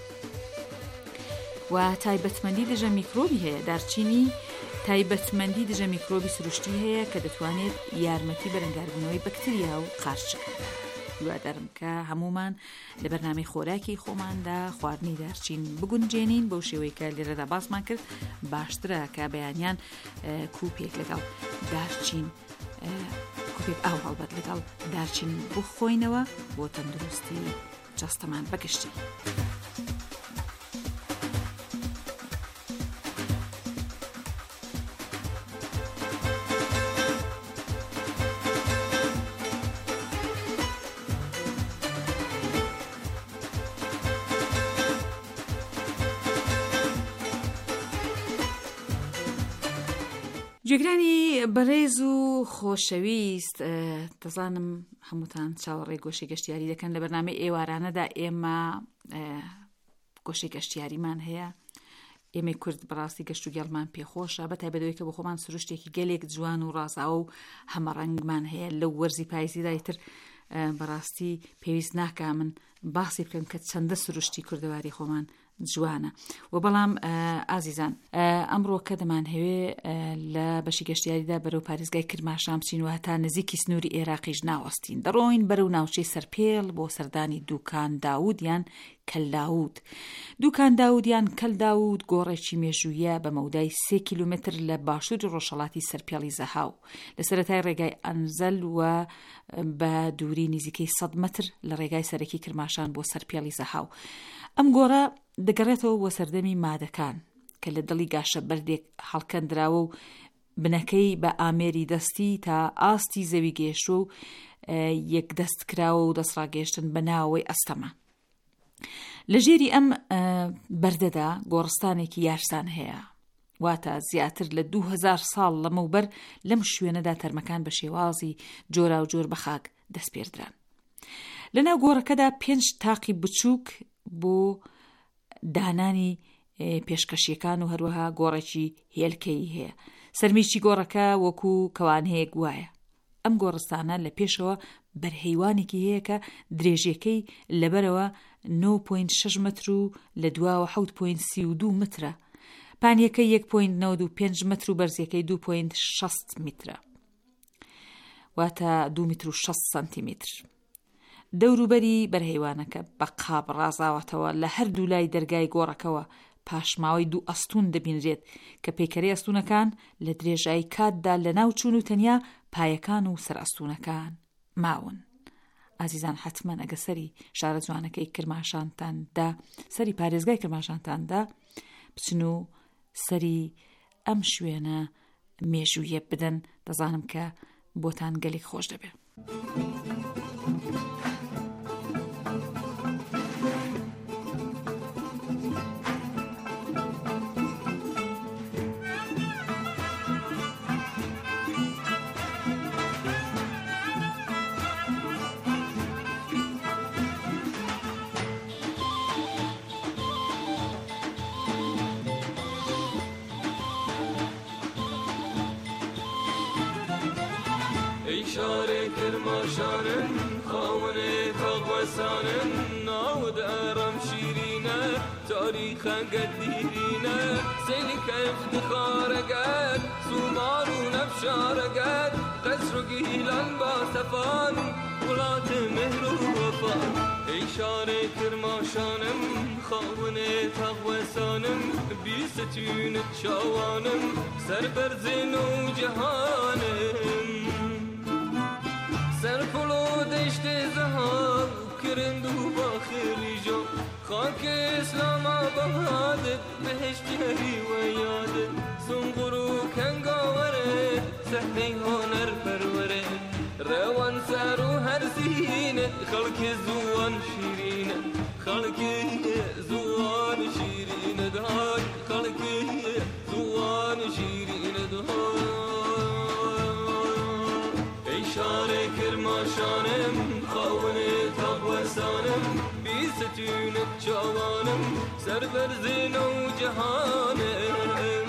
و تایبەتمەندی دژە میکرۆبی هەیە، دارچینی تایبەتمەندی دژە میکرۆبی سروشتی هەیە کە دەتوانێت یارمەتی بەرەنگاربوونەوەی بەکتریا و قارچ بکات. هیوادارم کە هەمومان لە بەرنامەی خۆراکی خۆماندا خواردنی دارچین بگونجێنین بەو شێوەیە کە لێرەدا باسمان کرد باشترە کە بەیانیان کوپێک لەگەڵ دارچین کوپێک ئاو هەڵبەت لەگەڵ دارچین بخۆینەوە بۆ تەندروستی جەستەمان بەگشتی. گوێگرانی بەڕێز و خۆشەویست، دەزانم هەمووتان چاوەڕێی گۆشەی گەشتیاری دەکەن لە بەرنامەی ئێوارانەدا. ئێمە گۆشەی گەشتیاریمان هەیە، ئێمەی کورد بەڕاستی گەشت و گەڵمان پێخۆشە، بەتایبەتەوەی کە بە خۆمان سروشتێکی گەلێک جوان و ڕازاوە و هەمەڕەنگمان هەیە. لەو وەرزی پاییزیدایتر بەڕاستی پێویست ناکا من باسی بکەم کە چەندە سروشتی کوردەواری خۆمان جوانە. و بەڵام ئازیزان، ئەمڕۆ کە دەمان هەوێ لە بەشی گەشتیاریدا بەرەو پارێزگای کرماشان بچین و هەتا نزیکی سنووری عێراقیش ناوەستین. دەڕۆین بەرەو ناوچەی سەرپێڵ بۆ سەردانی دووکان داود یان کەل داود. دووکان داود یان کەل داود گۆڕێکی مێژوویە بە مەودای سێ کیلومتر لە باشووری ڕۆژهەڵاتی سەرپێڵی زەهاو لە سەرەتای ڕێگای ئەنزەل و بە دووری نزیکەی سەد متر لە ڕێگای سەرەکی کرماشان بۆ سەرپێڵی زەهاو. ئەم گۆڕە دەگەڕێتەوە بۆ سەردەمی مادەکان کە لە دڵی گاشە بەردێک هەڵکەندراوە و بنەکەی بە ئامێری دەستی تا ئاستی زەوی گەیشتووە و یەک دەست کراوە و دەستڕاگەیشتن بە ناوەوەی ئەستەمە. لە ژێری ئەم بەردەدا گۆڕستانێکی یارسان هەیە، واتە زیاتر لە دوو هەزار ساڵ لەمەوبەر لەم شوێنەدا تەرمەکان بە شێوازی جۆرا و جۆر بە خاک دەست پێدران. لەناو گۆڕەکەدا پێنج تاقی بچووک بۆ دانانی پێشکەشیەکان و هەروەها گۆڕێکی هێلکەی هەیە. سەرمیشی گۆڕەکە وەکو کەوانەیەک وایە. ئەم گۆڕستانە لە پێشەوە بەرهەیوانێکی هەیە کە درێژەکەی لەبەرەوە نۆ پۆینت شەش متر و لە دواوە حەوت پۆینت سی و دوو مترە. پانیەکەی یەک پۆینت نەوەد و پێنج متر و بەرزیەکەی دوو پۆینت شەست میترە، واتە دوو متر و شەست سانتیمتر. دەوروبەری بەرهەیوانەکە بە قاب ڕازاوەتەوە لە هەردوو لای دەرگای گۆڕەکەوە پاشماوەی دوو ئەستون دەبینرێت کە پێکەرەی ئەستونەکان لە درێژایی کاتدا لە ناو چوون و تەنیا پایەکان و سەر ئەستونەکان ماون. ئازیزان، حتمما ئەگە سەری شارە جوانەکەی کرماشانتاندا، سەری پارێزگای کرماشانتاندا بچن و سەری ئەم شوێنە مێژوویە بدەن، دەزانم کە بۆتان گەلێک خۆش دەبێت. شارێ کرماشانن خاوەنێ تاغوەسانن ناود ئەرەم شیرینە تاریخە گەدیرینە سێلی کەف دخارەگەت سومار و نەفشارەگەت قەسر و گیلان با سەفان وڵاتە مهر و وەفان. ئەی شارێ کرماشانم خاوەنێ تاغوەسانم بیستونت چاوانم سەربەرزێن و جەهانم سرپل و دشت زهاب کرند و باخری جا خاک اسلام آبادت بهشتی و یادت سنگر و کنگاوره صحنه هنر پروره روان سر و هر زینه خلق زوان شیرینه خلق زوان شیرینه دهای خلق زوان شیرینه دهای. شارێ کرماشانم خاوەنێ تاغوەسانم بیستونت چاوانم سەربەرزێنە و جەهانم.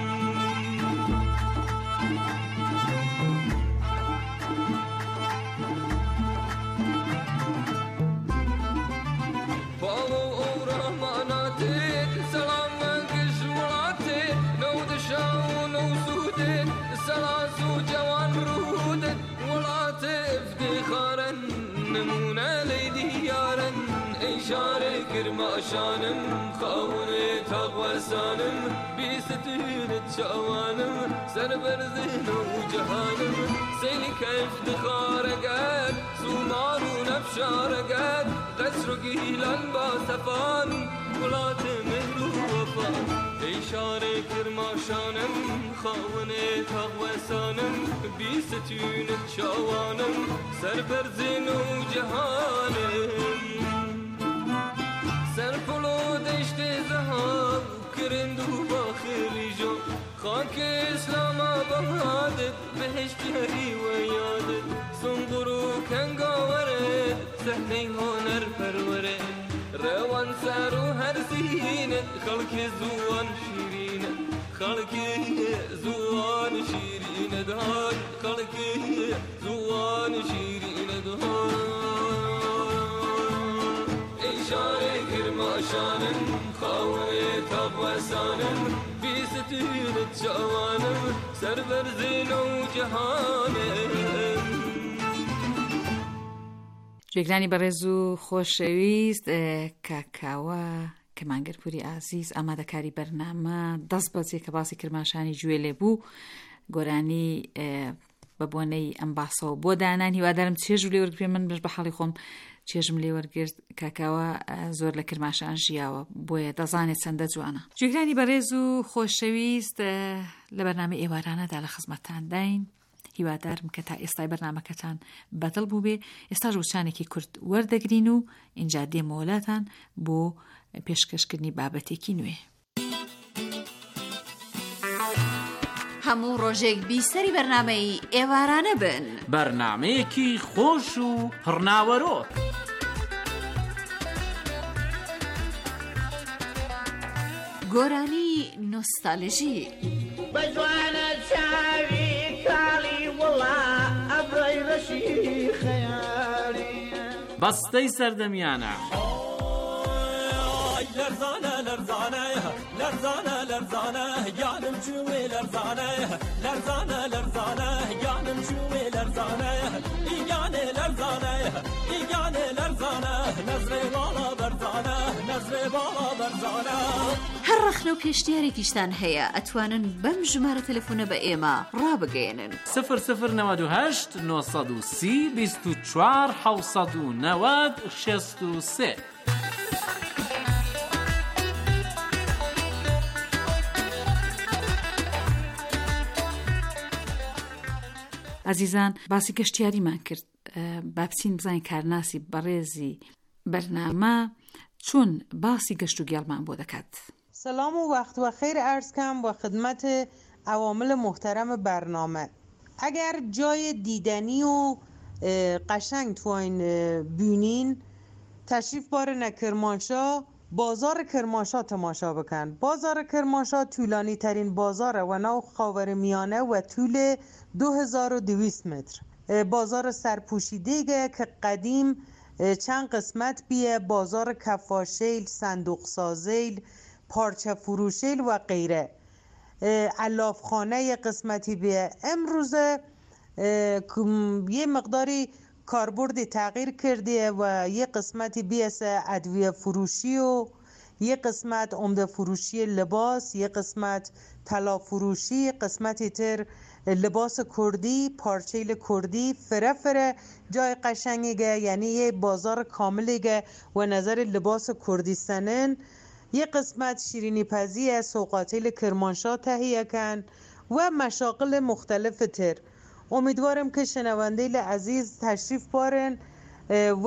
باوە و ئەوڕەماناتێت سەڵام مەگەش وڵاتێ نەو دشا و نەو سوودێت سەڵاس و جەوان ڕوودت وڵاتێ افتخارا نمونە إشارة كرماشانم خاوني تغوسانم بيستين تشاوانم سربرزين وجهانم سيلي كيف دخارقات سومان ونفشارقات تسرقي لنبا سفان ولات مهرو وفان إشارة كرماشانم خاوني تغوسانم بيستين تشاوانم سربرزين وجهانم سرپلو دشت زهاب کرندو باخری جو خاک اسلام آباد بهشت هری و یاد سنگرو کنگاوره صحنه هنر پروره روان سرو هر زینه خلق زوان شیرینه خلق زوان شیرینه دهان خلق زوان شیرینه دهان إشارة كرماشانم خاوي تبوسانم بيستين تشاوانم سربرزين وجهانم جێگرانی بەڕێز و خۆشەویست کاکاوە کەمانگەرپوری ئازیز ئامادەکاری بەرنامە دەست بەجێ کە باسی کرماشانی گوێ لێ بوو گۆرانی بە بۆنەی ئەم باسەوە بۆ دانان هیوادارم چێژ لێ وەرگێ من بش بە حاڵی خۆم چێژم لێ وەرگرت کاکاوە زۆر لە کرماشان ژیاوە بۆیە دەزانێت چەندە جوانە. جێگرانی بەڕێز و خۆشەویست لە بەرنامەی ئێوارانەدا لە خزمەتتان داین. هیوادارم کە تا ئێستای بەرنامەکەتان بەدڵ بوو بێ. ئێستاش وشانێکی کورد وەردەگرین و ئینجا دێمەوەلاتان بۆ پێشکەشکردنی بابەتێکی نوێ. هەموو ڕۆژێک بیسەری بەرنامەی ئێوارانە بن، بەرنامەیەکی خۆش و پڕناوەرۆ. گۆرانی نۆستالژی بەجوانە چاوی کاڵی وڵا ئەبڕی ڕەشی خەیاڵی بەستەی سەردەمیانە لەرزانە لەرزانە لەرزانە لەرزانە گیانم چوێ لەرزانە لەرزانە لەرزانە گیانم چوێ لەرزانە ئیگانێ لەرزانە ئیگانێ لەرزانە نەزرێ باڵا بەرزانە نەزرێ باڵا بەرزانە. هەر ڕەخنە و پێشنیارێکیشتان هەیە ئەتوانن بەم ژمارە تەلەفۆنە بە ئێمە ڕابگەێنن سفر سفر نەوەد و هەشت نۆ سەد و سی بیست و چوار حەوت سەد و نەوەد شەست و سێ. عزیزان باسی گەشتیاریمان کرد با بچین بزانین کارناسی بەڕێزی بەرنامە چون باسی گەشت و گێڵمان بۆ دەکات. سلام و وقت و خیر عرض کنم با خدمت عوامل محترم برنامه. اگر جای دیدنی و قشنگ توین بینین تشریف بارن کرمانشاه بازار کرمانشاه تماشا بکن. بازار کرمانشاه طولانی ترین بازار و نو خاورمیانه و طول دو هزار و دویست متر. بازار سرپوشیده که قدیم چند قسمت بیه، بازار کفاشیل، صندوق سازیل، پارچه فروشیل و غیره. علافخانه قسمتی بیه. امروزه یه مقداری کاربرد تغییر کرده و یه قسمتی بیسه ادویه فروشی و یه قسمت عمده فروشی لباس، یه قسمت طلا فروشی، قسمتی تر لباس کردی، پارچیل کردی، فره فره جای قشنگیگه، یعنی یه بازار کاملیگه و نظر لباس کردیستانن. یه قسمت شیرینی پزی سوقاتیل کرمانشاه تهیه کن و مشاغل مختلف تر. امیدوارم که شنونده عزیز تشریف بارن و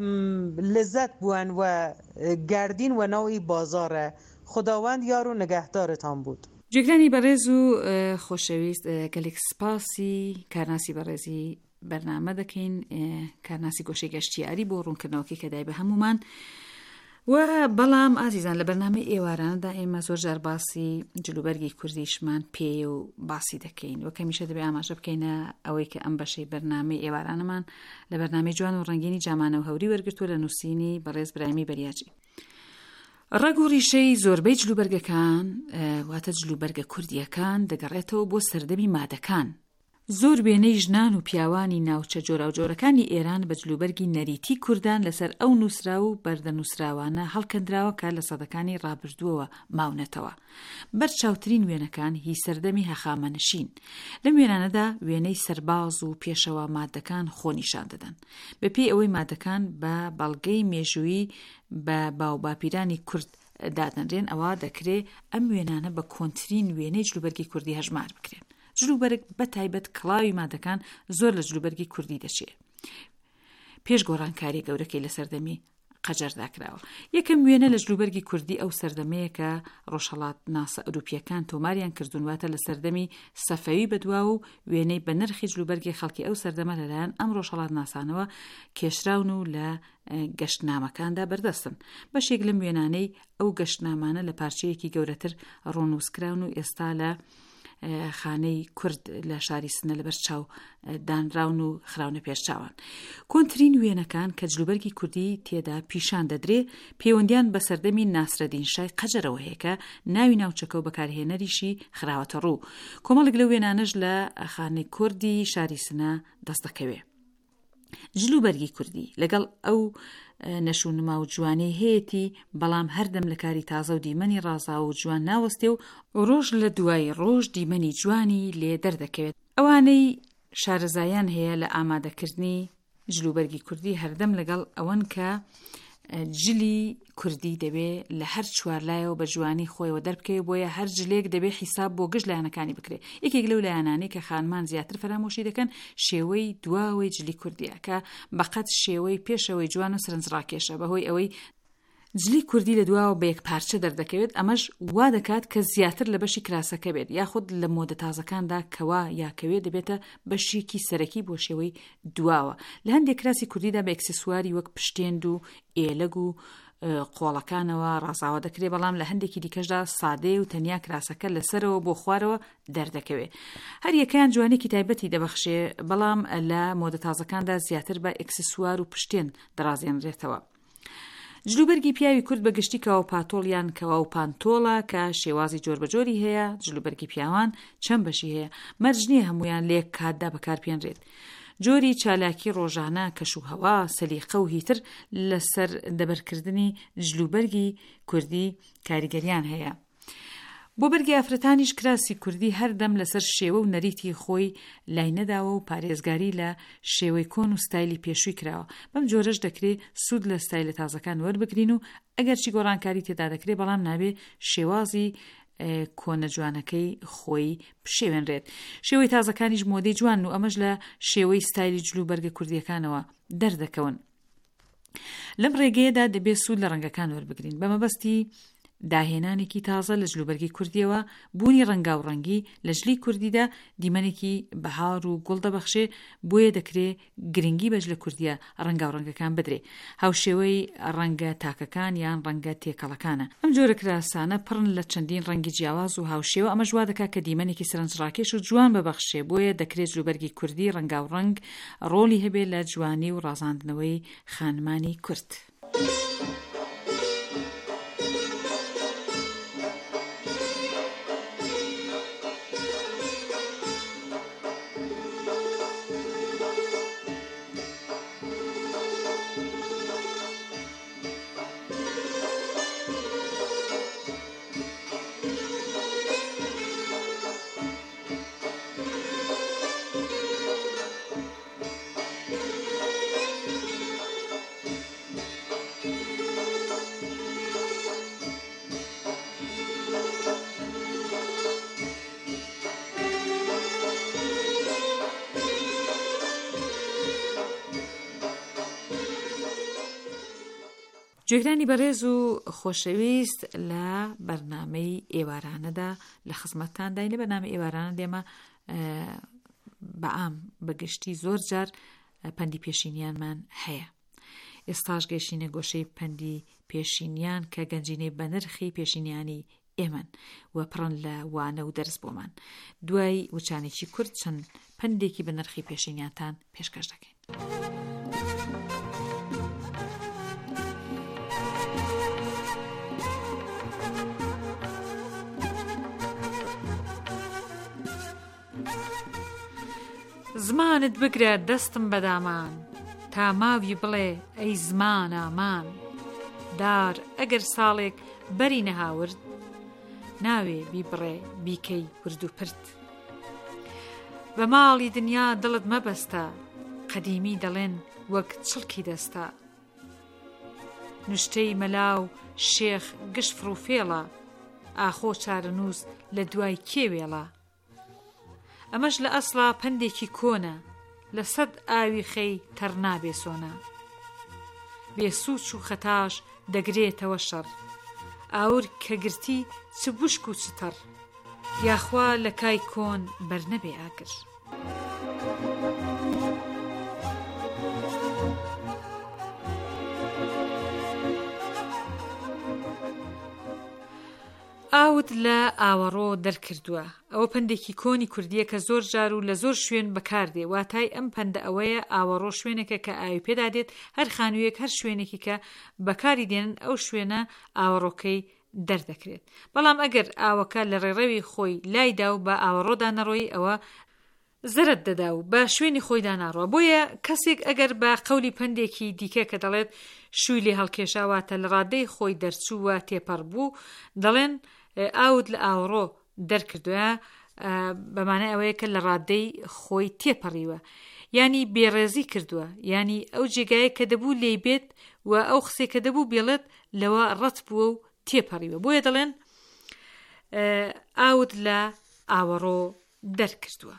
لذت بوین و گردین و نوعی بازاره. خداوند یار و نگهدارتان بود. جێگرانی بەڕێز و خۆشەویست گەلێک سپاسی کارناسی بەڕێزی بەرنامە دەکەین کارناسی گۆشەی گەشتیاری بۆ ڕوونکردنەوەکی کە دای بە هەمومان. و بەڵام ئازیزان لە بەرنامەی ئێوارانەدا ئێمە زۆر جار باسی جلوبەرگی کوردیشمان پێ و باسی دەکەین و کەمیشە دەبێ ئاماژە بکەینە ئەوەی کە ئەم بەشەی بەرنامەی ئێوارانەمان لە بەرنامەی جوان و ڕەنگینی جامانە و هەوری وەرگرتووە لە نووسینی بەڕێز برایمی بەریاجی. ڕەگ و ڕیشەی زۆربەی جلوبەرگەکان واتە جلوبەرگە کوردیەکان دەگەڕێتەوە بۆ سەردەمی مادەکان. زۆر وێنەی ژنان و پیاوانی ناوچە جۆراوجۆرەکانی ئێران بە جلوبەرگی نەریتی کوردان لەسەر ئەو نووسرا و بەردەنووسراوانە هەڵکەندراوە کە لە سەدەکانی ڕابردووەوە ماونەتەوە. بەرچاوترین وێنەکان هی سەردەمی هەخامەنشین. لەم وێنانەدا وێنەی سەرباز و پێشەوە مادەکان خۆنیشان دەدەن. بەپێی ئەوەی مادەکان بە بەڵگەی مێژووی بە باوباپیرانی کورد دادەنرێن، ئەوە دەکرێت ئەم وێنانە بە کۆنترین وێنەی جلوبەرگی کوردی هەژمار بکرێن. جلوبەرگ بە تایبەت کڵاوی مادەکان زۆر لە جلوبەرگی کوردی دەچێت. پێش گۆڕانکاری گەورەکەی لە سەردەمی قەجەردا کراوە. یەکەم وێنە لە جلوبەرگی کوردی ئەو سەردەمەیە کە ڕۆژهەڵات ناسە ئەوروپیەکان تۆماریان کردوونواتە لە سەردەمی سەفەوی بەدوا و وێنەی بە نرخی جلوبەرگی خەڵکی ئەو سەردەمە لەلایەن ئەم ڕۆژهەڵات ناسانەوە کێشراون و لە گەشتنامەکاندا بەردەستن. بەشێک لەم وێنانەی ئەو گەشتنامانە لە پارچەیەکی گەورەتر ڕۆنووسکراون و ئێستا لە خانەی کورد لە شاری سنە لەبەر چاو دانراون و خراونە پێشچاوان. کۆنترین وێنەکان کە جلوبەرگی کوردی تێدا پیشان دەدرێ پەیوەندیان بە سەردەمی ناسرەدین شای قەجەرەوە هەیە کە ناوی ناوچەکە و بەکارهێنەریشی خراوەتە ڕوو. کۆمەڵێک لە وێنانەش لە خانەی کوردی شاری سنە دەست دەکەوێ. جلوبەرگی کوردی لەگەڵ ئەو نەشونما و جوانەی هەیەی، بەڵام هەردەم لە کاری تازە و دیمەنی ڕازاوە و جوان ناوەستێ و ڕۆژ لە دوای ڕۆژ دیمەنی جوانی لێ دەردەکەوێت. ئەوانەی شارەزایان هەیە لە ئامادەکردنی جلوبەرگی کوردی هەردەم لەگەڵ ئەوەن کە جلی کوردی دەبێ لە هەر چوارلایەوە بە جوانی خۆیەوە دەربکەوێت، بۆیە هەر جلێک دەبێ حیساب بۆ گشت لایەنەکانی بکرێت. یەکێک لەو لایەنانەی کە خانمان زیاتر فەرامۆشی دەکەن شێوەی دواوەی جلی کوردیە کە بەقەت شێوەی پێشەوەی جوان و سرنجڕاکێشە، بەهۆی ئەوەی جلی کوردی لە دواوە بە یەک پارچە دەردەکەوێت. ئەمەش وا دەکات کە زیاتر لە بەشی کراسەکە بێت، یاخود لە مۆدە تازەکاندا کەوا یاکەوێت دەبێتە بەشێکی سەرەکی بۆ شێوەی دواوە. لە هەندێک کراسی کوردیدا بە ئەکسسواری وەک پشتێند و ئێلەگ و قۆڵەکانەوە ڕازاوە دەکرێت، بەڵام لە هەندێکی دیکەشدا سادەی و تەنیا کراسەکە لەسەرەوە بۆ خوارەوە دەردەکەوێت. هەر یەکەیان جوانێکی تایبەتی دەبەخشێ، بەڵام لە مۆدە تازەکاندا زیاتر بە ئەکسسوار و پشتێن دەڕازێنرێتەوە. جلوبەرگی پیاوی کورد بە گشتی کەوا و پاتۆڵیان کەوا و پانتۆڵە کە شێوازی جۆربەجۆری هەیە. جلوبەرگی پیاوان چەند بەشی هەیە، مەرجنیە هەمویان لێک کاتدا بەکارپێنرێت. جۆری چالاکی ڕۆژانە، کەش و هەوا، سەلیقە و هیتر لەسەر دەبەرکردنی جلوبەرگی کوردی کاریگەریان هەیە. بۆ بەرگی ئافرەتانیش کراسی کوردی هەردەم لەسەر شێوە و نەریتی خۆی لای نەداوە و پارێزگاری لە شێوەی کۆن و ستایلی پێشووی کراوە. بەم جۆرەش دەکرێت سوود لە ستایلە تازەکان وەربگرین و ئەگەرچی گۆڕانکاری تێدا دەکرێت، بەڵام نابێ شێوازی کۆنە جوانەکەی خۆی پشێوێنرێت. شێوەی تازەکانیش مۆدەی جوان و ئەمەش لە شێوەی ستایلی جلوبەرگە کوردیەکانەوە دەردەکەون. لەم ڕێگەیەدا دەبێت سوود لە ڕەنگەکان وەربگرین بە مەبەستی داهێنانێکی تازە لە جلوبەرگی کوردیەوە. بوونی ڕەنگا و ڕەنگی لە ژلی کوردیدا دیمەنێکی بەهار و گوڵ دەبەخشێ، بۆیە دەکرێت گرنگی بەج لە کوردیە ڕەنگا و ڕەنگەکان بدرێ. هاوشێوەی ڕەنگە تاکەکان یان ڕەنگە تێکەڵەکانە. ئەم جۆرە کراسانە پڕن لە چەندین ڕەنگی جیاواز و هاوشێوە، ئەمە ژوا دەکات کە دیمەنێکی سەرنجڕاکێش و جوان ببەخشێ، بۆیە دەکرێت جلوبەرگی کوردی ڕەنگا و ڕەنگ ڕۆلی هەبێت لە جوانی و ڕازاندنەوەی خانمانی کورد. گوێگرانی بەڕێز و خۆشەویست، لە بەرنامەی ئێوارانەدا لە خزمەتتانداین. لە بەرنامەی ئێوارانە دێمە بەعام بەگشتی زۆر جار پەندی پێشینیانمان هەیە. ئێستاش گەیشتینە گۆشەی پەندی پێشینیان کە گەنجینەی بە نرخی پێشینیانی ئێمەن و پڕن لە وانە و دەرس بۆمان. دوای وچانێکی کورد چەند پەندێکی بە نرخی پێشینیانتان پێشکەش دەکەین. زمانت بگرە دەستم بەدامان تا ماوی بڵێ ئەی زمان ئامان دار ئەگەر ساڵێک بەری نەهاورد ناوێ بیبڕێ بیکەی ورد و پرت بە ماڵی دنیا دڵت مەبەستە قەدیمی دەڵێن وەک چڵکی دەستە نوشتەی مەلاو شێخ گشت فڕوفێڵە ئاخۆ چارەنووس لە دوای کێوێڵە ئەمەش لە ئەسڵا پندێکی کۆنە لە سەد ئاوی خەی تەرنابێ سۆنە بێسووچ و خەتاش دەگرێتەوە شەڕ ئاور کە گرتی چ بوشک و چتەڕ یاخوا لە کای کۆن بەرنەبێ ئاگر ئاوت لە ئاوەڕۆ دەرکردووە ئەوە پندێکی کۆنی کوردیە کە زۆر جار و لە زۆر شوێن بەکاردێ واتای ئەم پەندە ئەوەیە ئاوەڕۆ شوێنێکە کە ئاوی پێدادێت هەر خانوویەک هەر شوێنێکی کە بەکاری دێنن ئەو شوێنە ئاوەڕۆکەی دەردەکرێت بەڵام ئەگەر ئاوەکە لە ڕێڕەوی خۆی لایدا و بە ئاوەڕۆدا نەڕۆی ئەوە زەرت دەدا و بە شوێنی خۆیدا ناڕوە بۆیە کەسێک ئەگەر بە قەولی پندێکی دیکە کە دەڵێت شووی لێ هەڵکێشاواتە لە ڕادەی خۆی دەرچووە تێپەڕ بوو دەڵێن ئاوت لە ئاوەڕۆ دەرکردووە بەمانای ئەوەیە کە لە ڕادەی خۆی تێپەڕیوە ینی بێڕێزی کردووە ینی ئەو جێگایە کە دەبوو لێی بێت و ئەو قسێ کە دەبوو بێڵێت لەوە ڕەت بووە و تێپەڕیوە بۆیە دەڵێن ئاوت لە ئاوەڕۆ دەرکردووە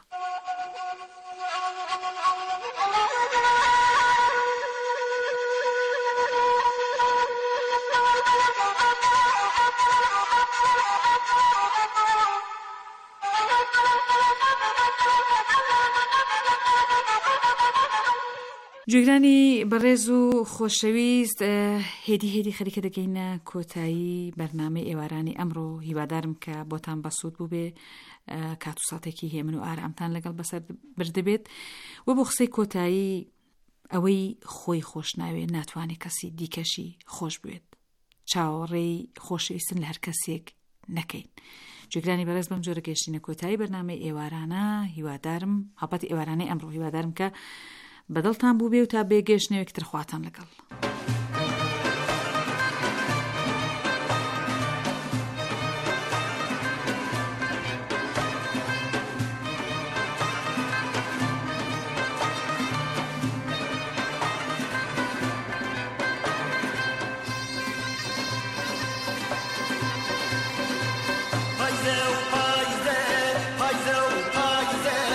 جوێگرانی بەڕێز و خۆشەویست هێدی هێدی خەریکە دەگەینە کۆتایی بەرنامەی ئێوارانی ئەمڕۆ هیوادارم کە بۆتان بەسوود بوو بێ کات و ساتێکی هێمن و ئارامتان لەگەڵ بەسەر بردەبێت و بۆ قسەی کۆتایی ئەوەی خۆی خۆش ناوێ ناتوانێت کەسی دیکەشی خۆش بوێت چاوەڕێی خۆشەویستن لە هەر کەسێک نەکەین جوێگرانی بەڕێز بەم جۆرە گەیشتینە کۆتایی بەرنامەی ئێوارانە هیوادارم هەڵبەتی ئێوارانەی ئەمڕۆ هیوادارم کە بەدڵتان بوو بێ و تا بێگەشتنەوەیەکتر خواتان لەگەڵ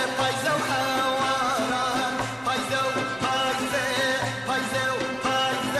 Paize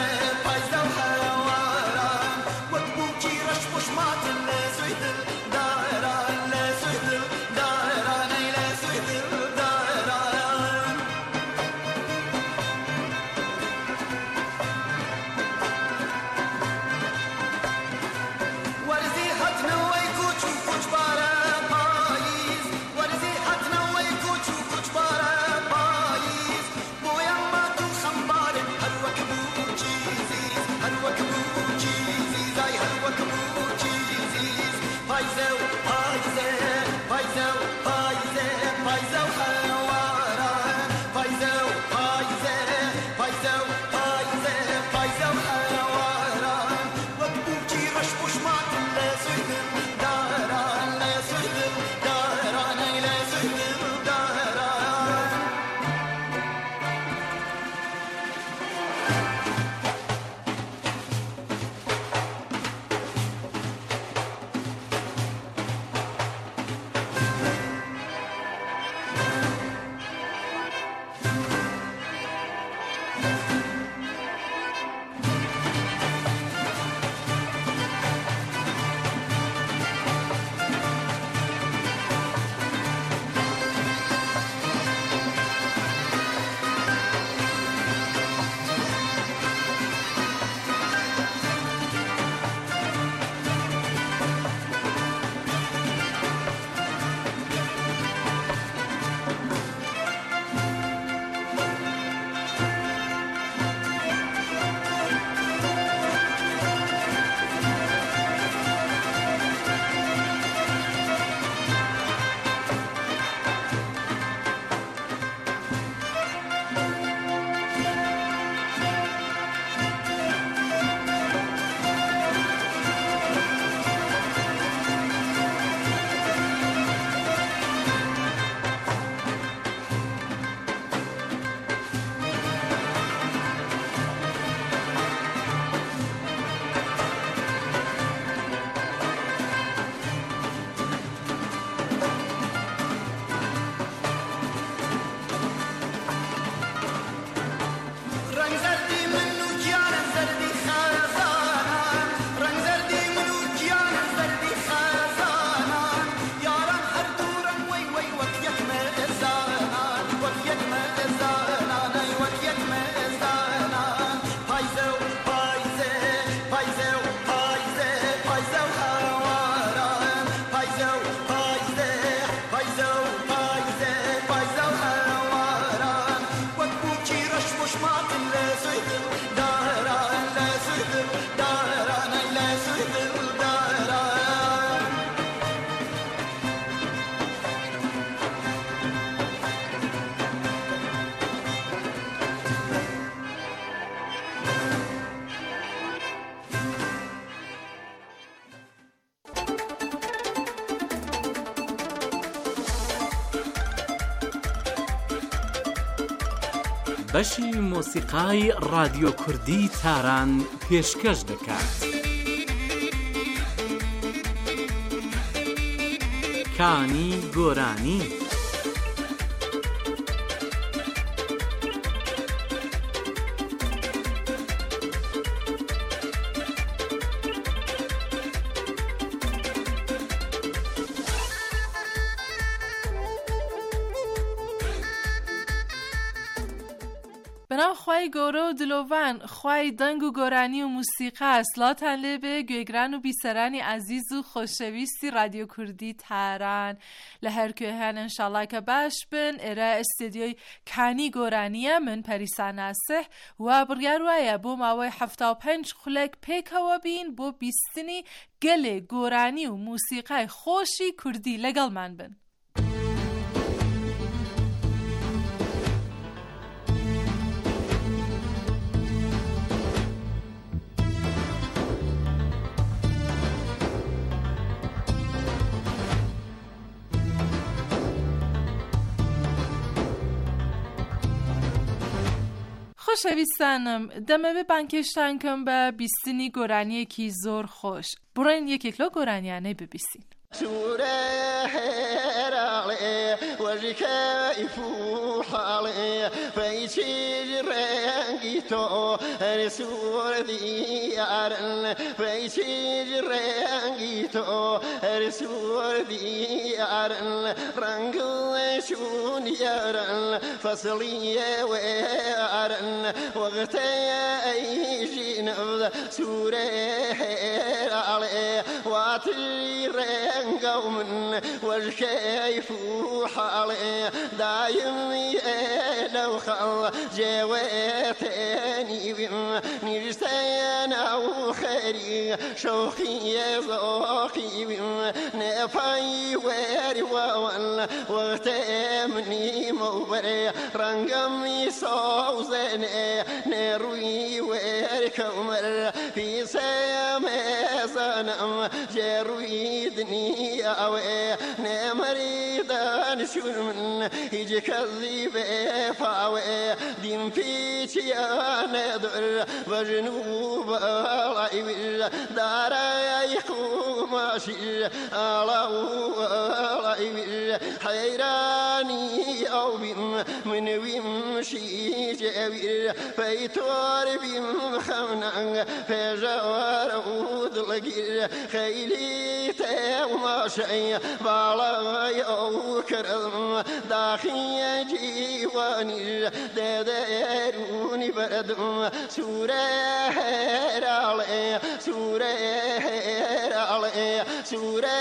بەشی مۆسیقای رادیۆ کوردی تاران پێشکەش دەکات. کانی گۆرانی. بنام خوای گۆرە و دلۆڤان، خوای دەنگ و گۆرانی و موسیقا، سڵاتان لێبێ گوێگران و بیسەرانی عەزیز و خۆشەویستی رادیۆ کوردی تاران لە هەر کوێهان ئینشاڵڵا کە باش بن. ئێرە ئستێدیۆی کانی گۆرانیە، من پەریسا ناسح و بڕیار وایە بۆ ماوەی هەفتا و پێنج خولەک پێکەوە بین بۆ بیستنی گەلێ گۆرانی و موسیقای خۆشی کوردی لەگەڵمان بن. خۆشەویستانم، دەمەوێ بانکێشتان کەم بە بیستنی گۆرانیەکی زۆر خۆش. بڕۆین یەکێک لەو گۆرانیانەی ببیستین. سورة هرالي وجهك فوحالي فيشيج رنجيتو رسول ديارن فيشيج رنجيتو رسول ديارن رنجل شون يارن فصلي وارن وقتي ايجي نبذ سورة هرالي واتري قوم والكيف حالي دايم لو خل جواتني نجستين أو خيري شوقي ذوقي نفاي واري وان وغتمني موبري رنقمي صوزني نروي واركمر في سيامي صنم جرويدني أوي نمريضان شون من يجي كذب فاوي دين فيتي أنا در وجنوب العيب دار يقوم أشير الله العيب حيراني أو بيم من ويمشي جبير فيتور بيم خمنا فجوار ودلقير خيلي وما شيء بالا يوكرم داخي جيواني ددروني بردم سورة هرالي سورة هرالي سورة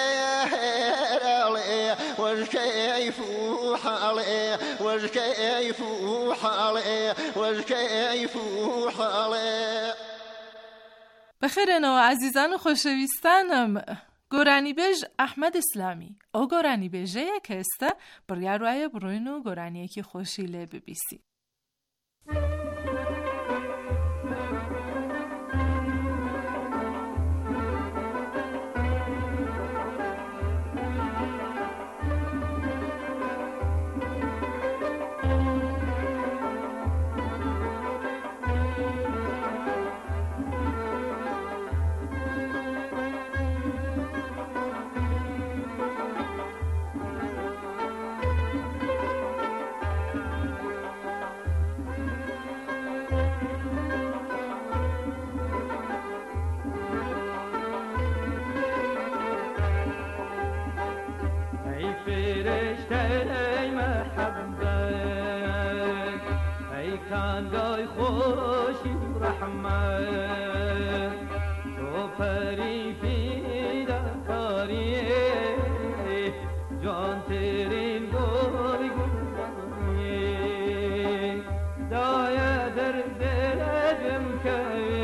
هرالي والكيف حالي والكيف حالي والكيف حالي. بخیرنەوە عزیزان و خۆشەویستانم. گۆرانی بێژ ئەحمەد ئیسلامی ئەو گۆرانی بێژەیە کە ئێستا بڕیار وایە بڕۆین و گۆرانیەکی خۆشی لێ ببیستین. کانگای خوشی و رحمت تو پری فیدا کاری جان ترین گوی گوی دایا در دلم که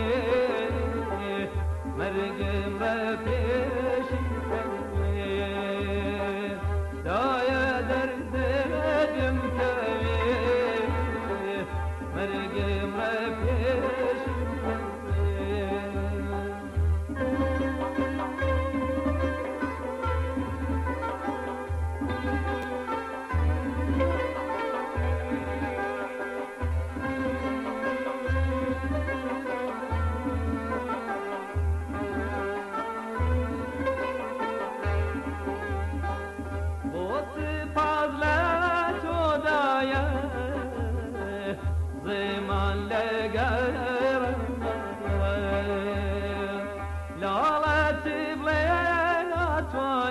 مرگم را پیشی دایا در دلم که مرگم را پیشی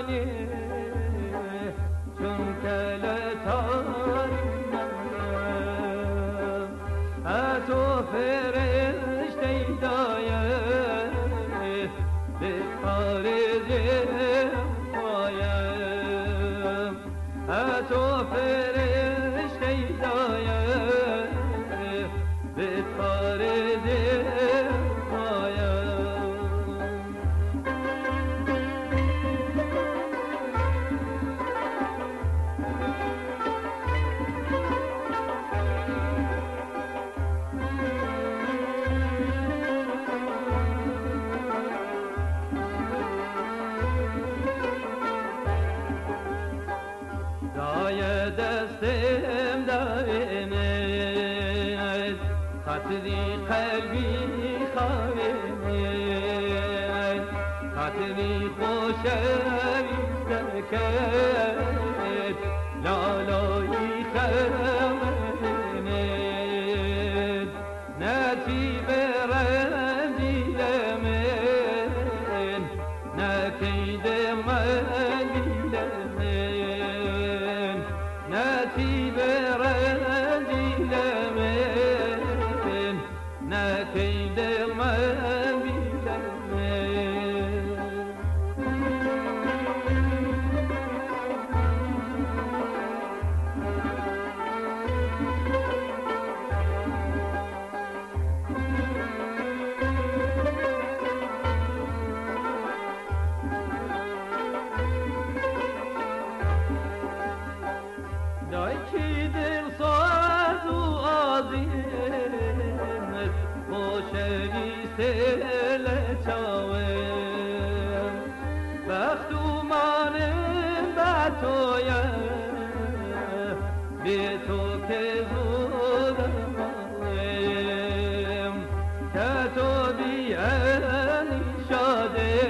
جانی چون کلتاریم اتو فرشته دایم به پارزیم پایم اتو فرشته دایم به پارزیم دستم دائمت خاطری قلبی خواهمت خاطری خوشوی سکت لالایی خواهمت نتی برنجی من نکید من نتیب رنجی لمن نتید من بیلمن دای کی دل ساز و عظیم خوشوی سل چاوم بخت و مانم با تویم به تو که زودم که تو بیانی شاده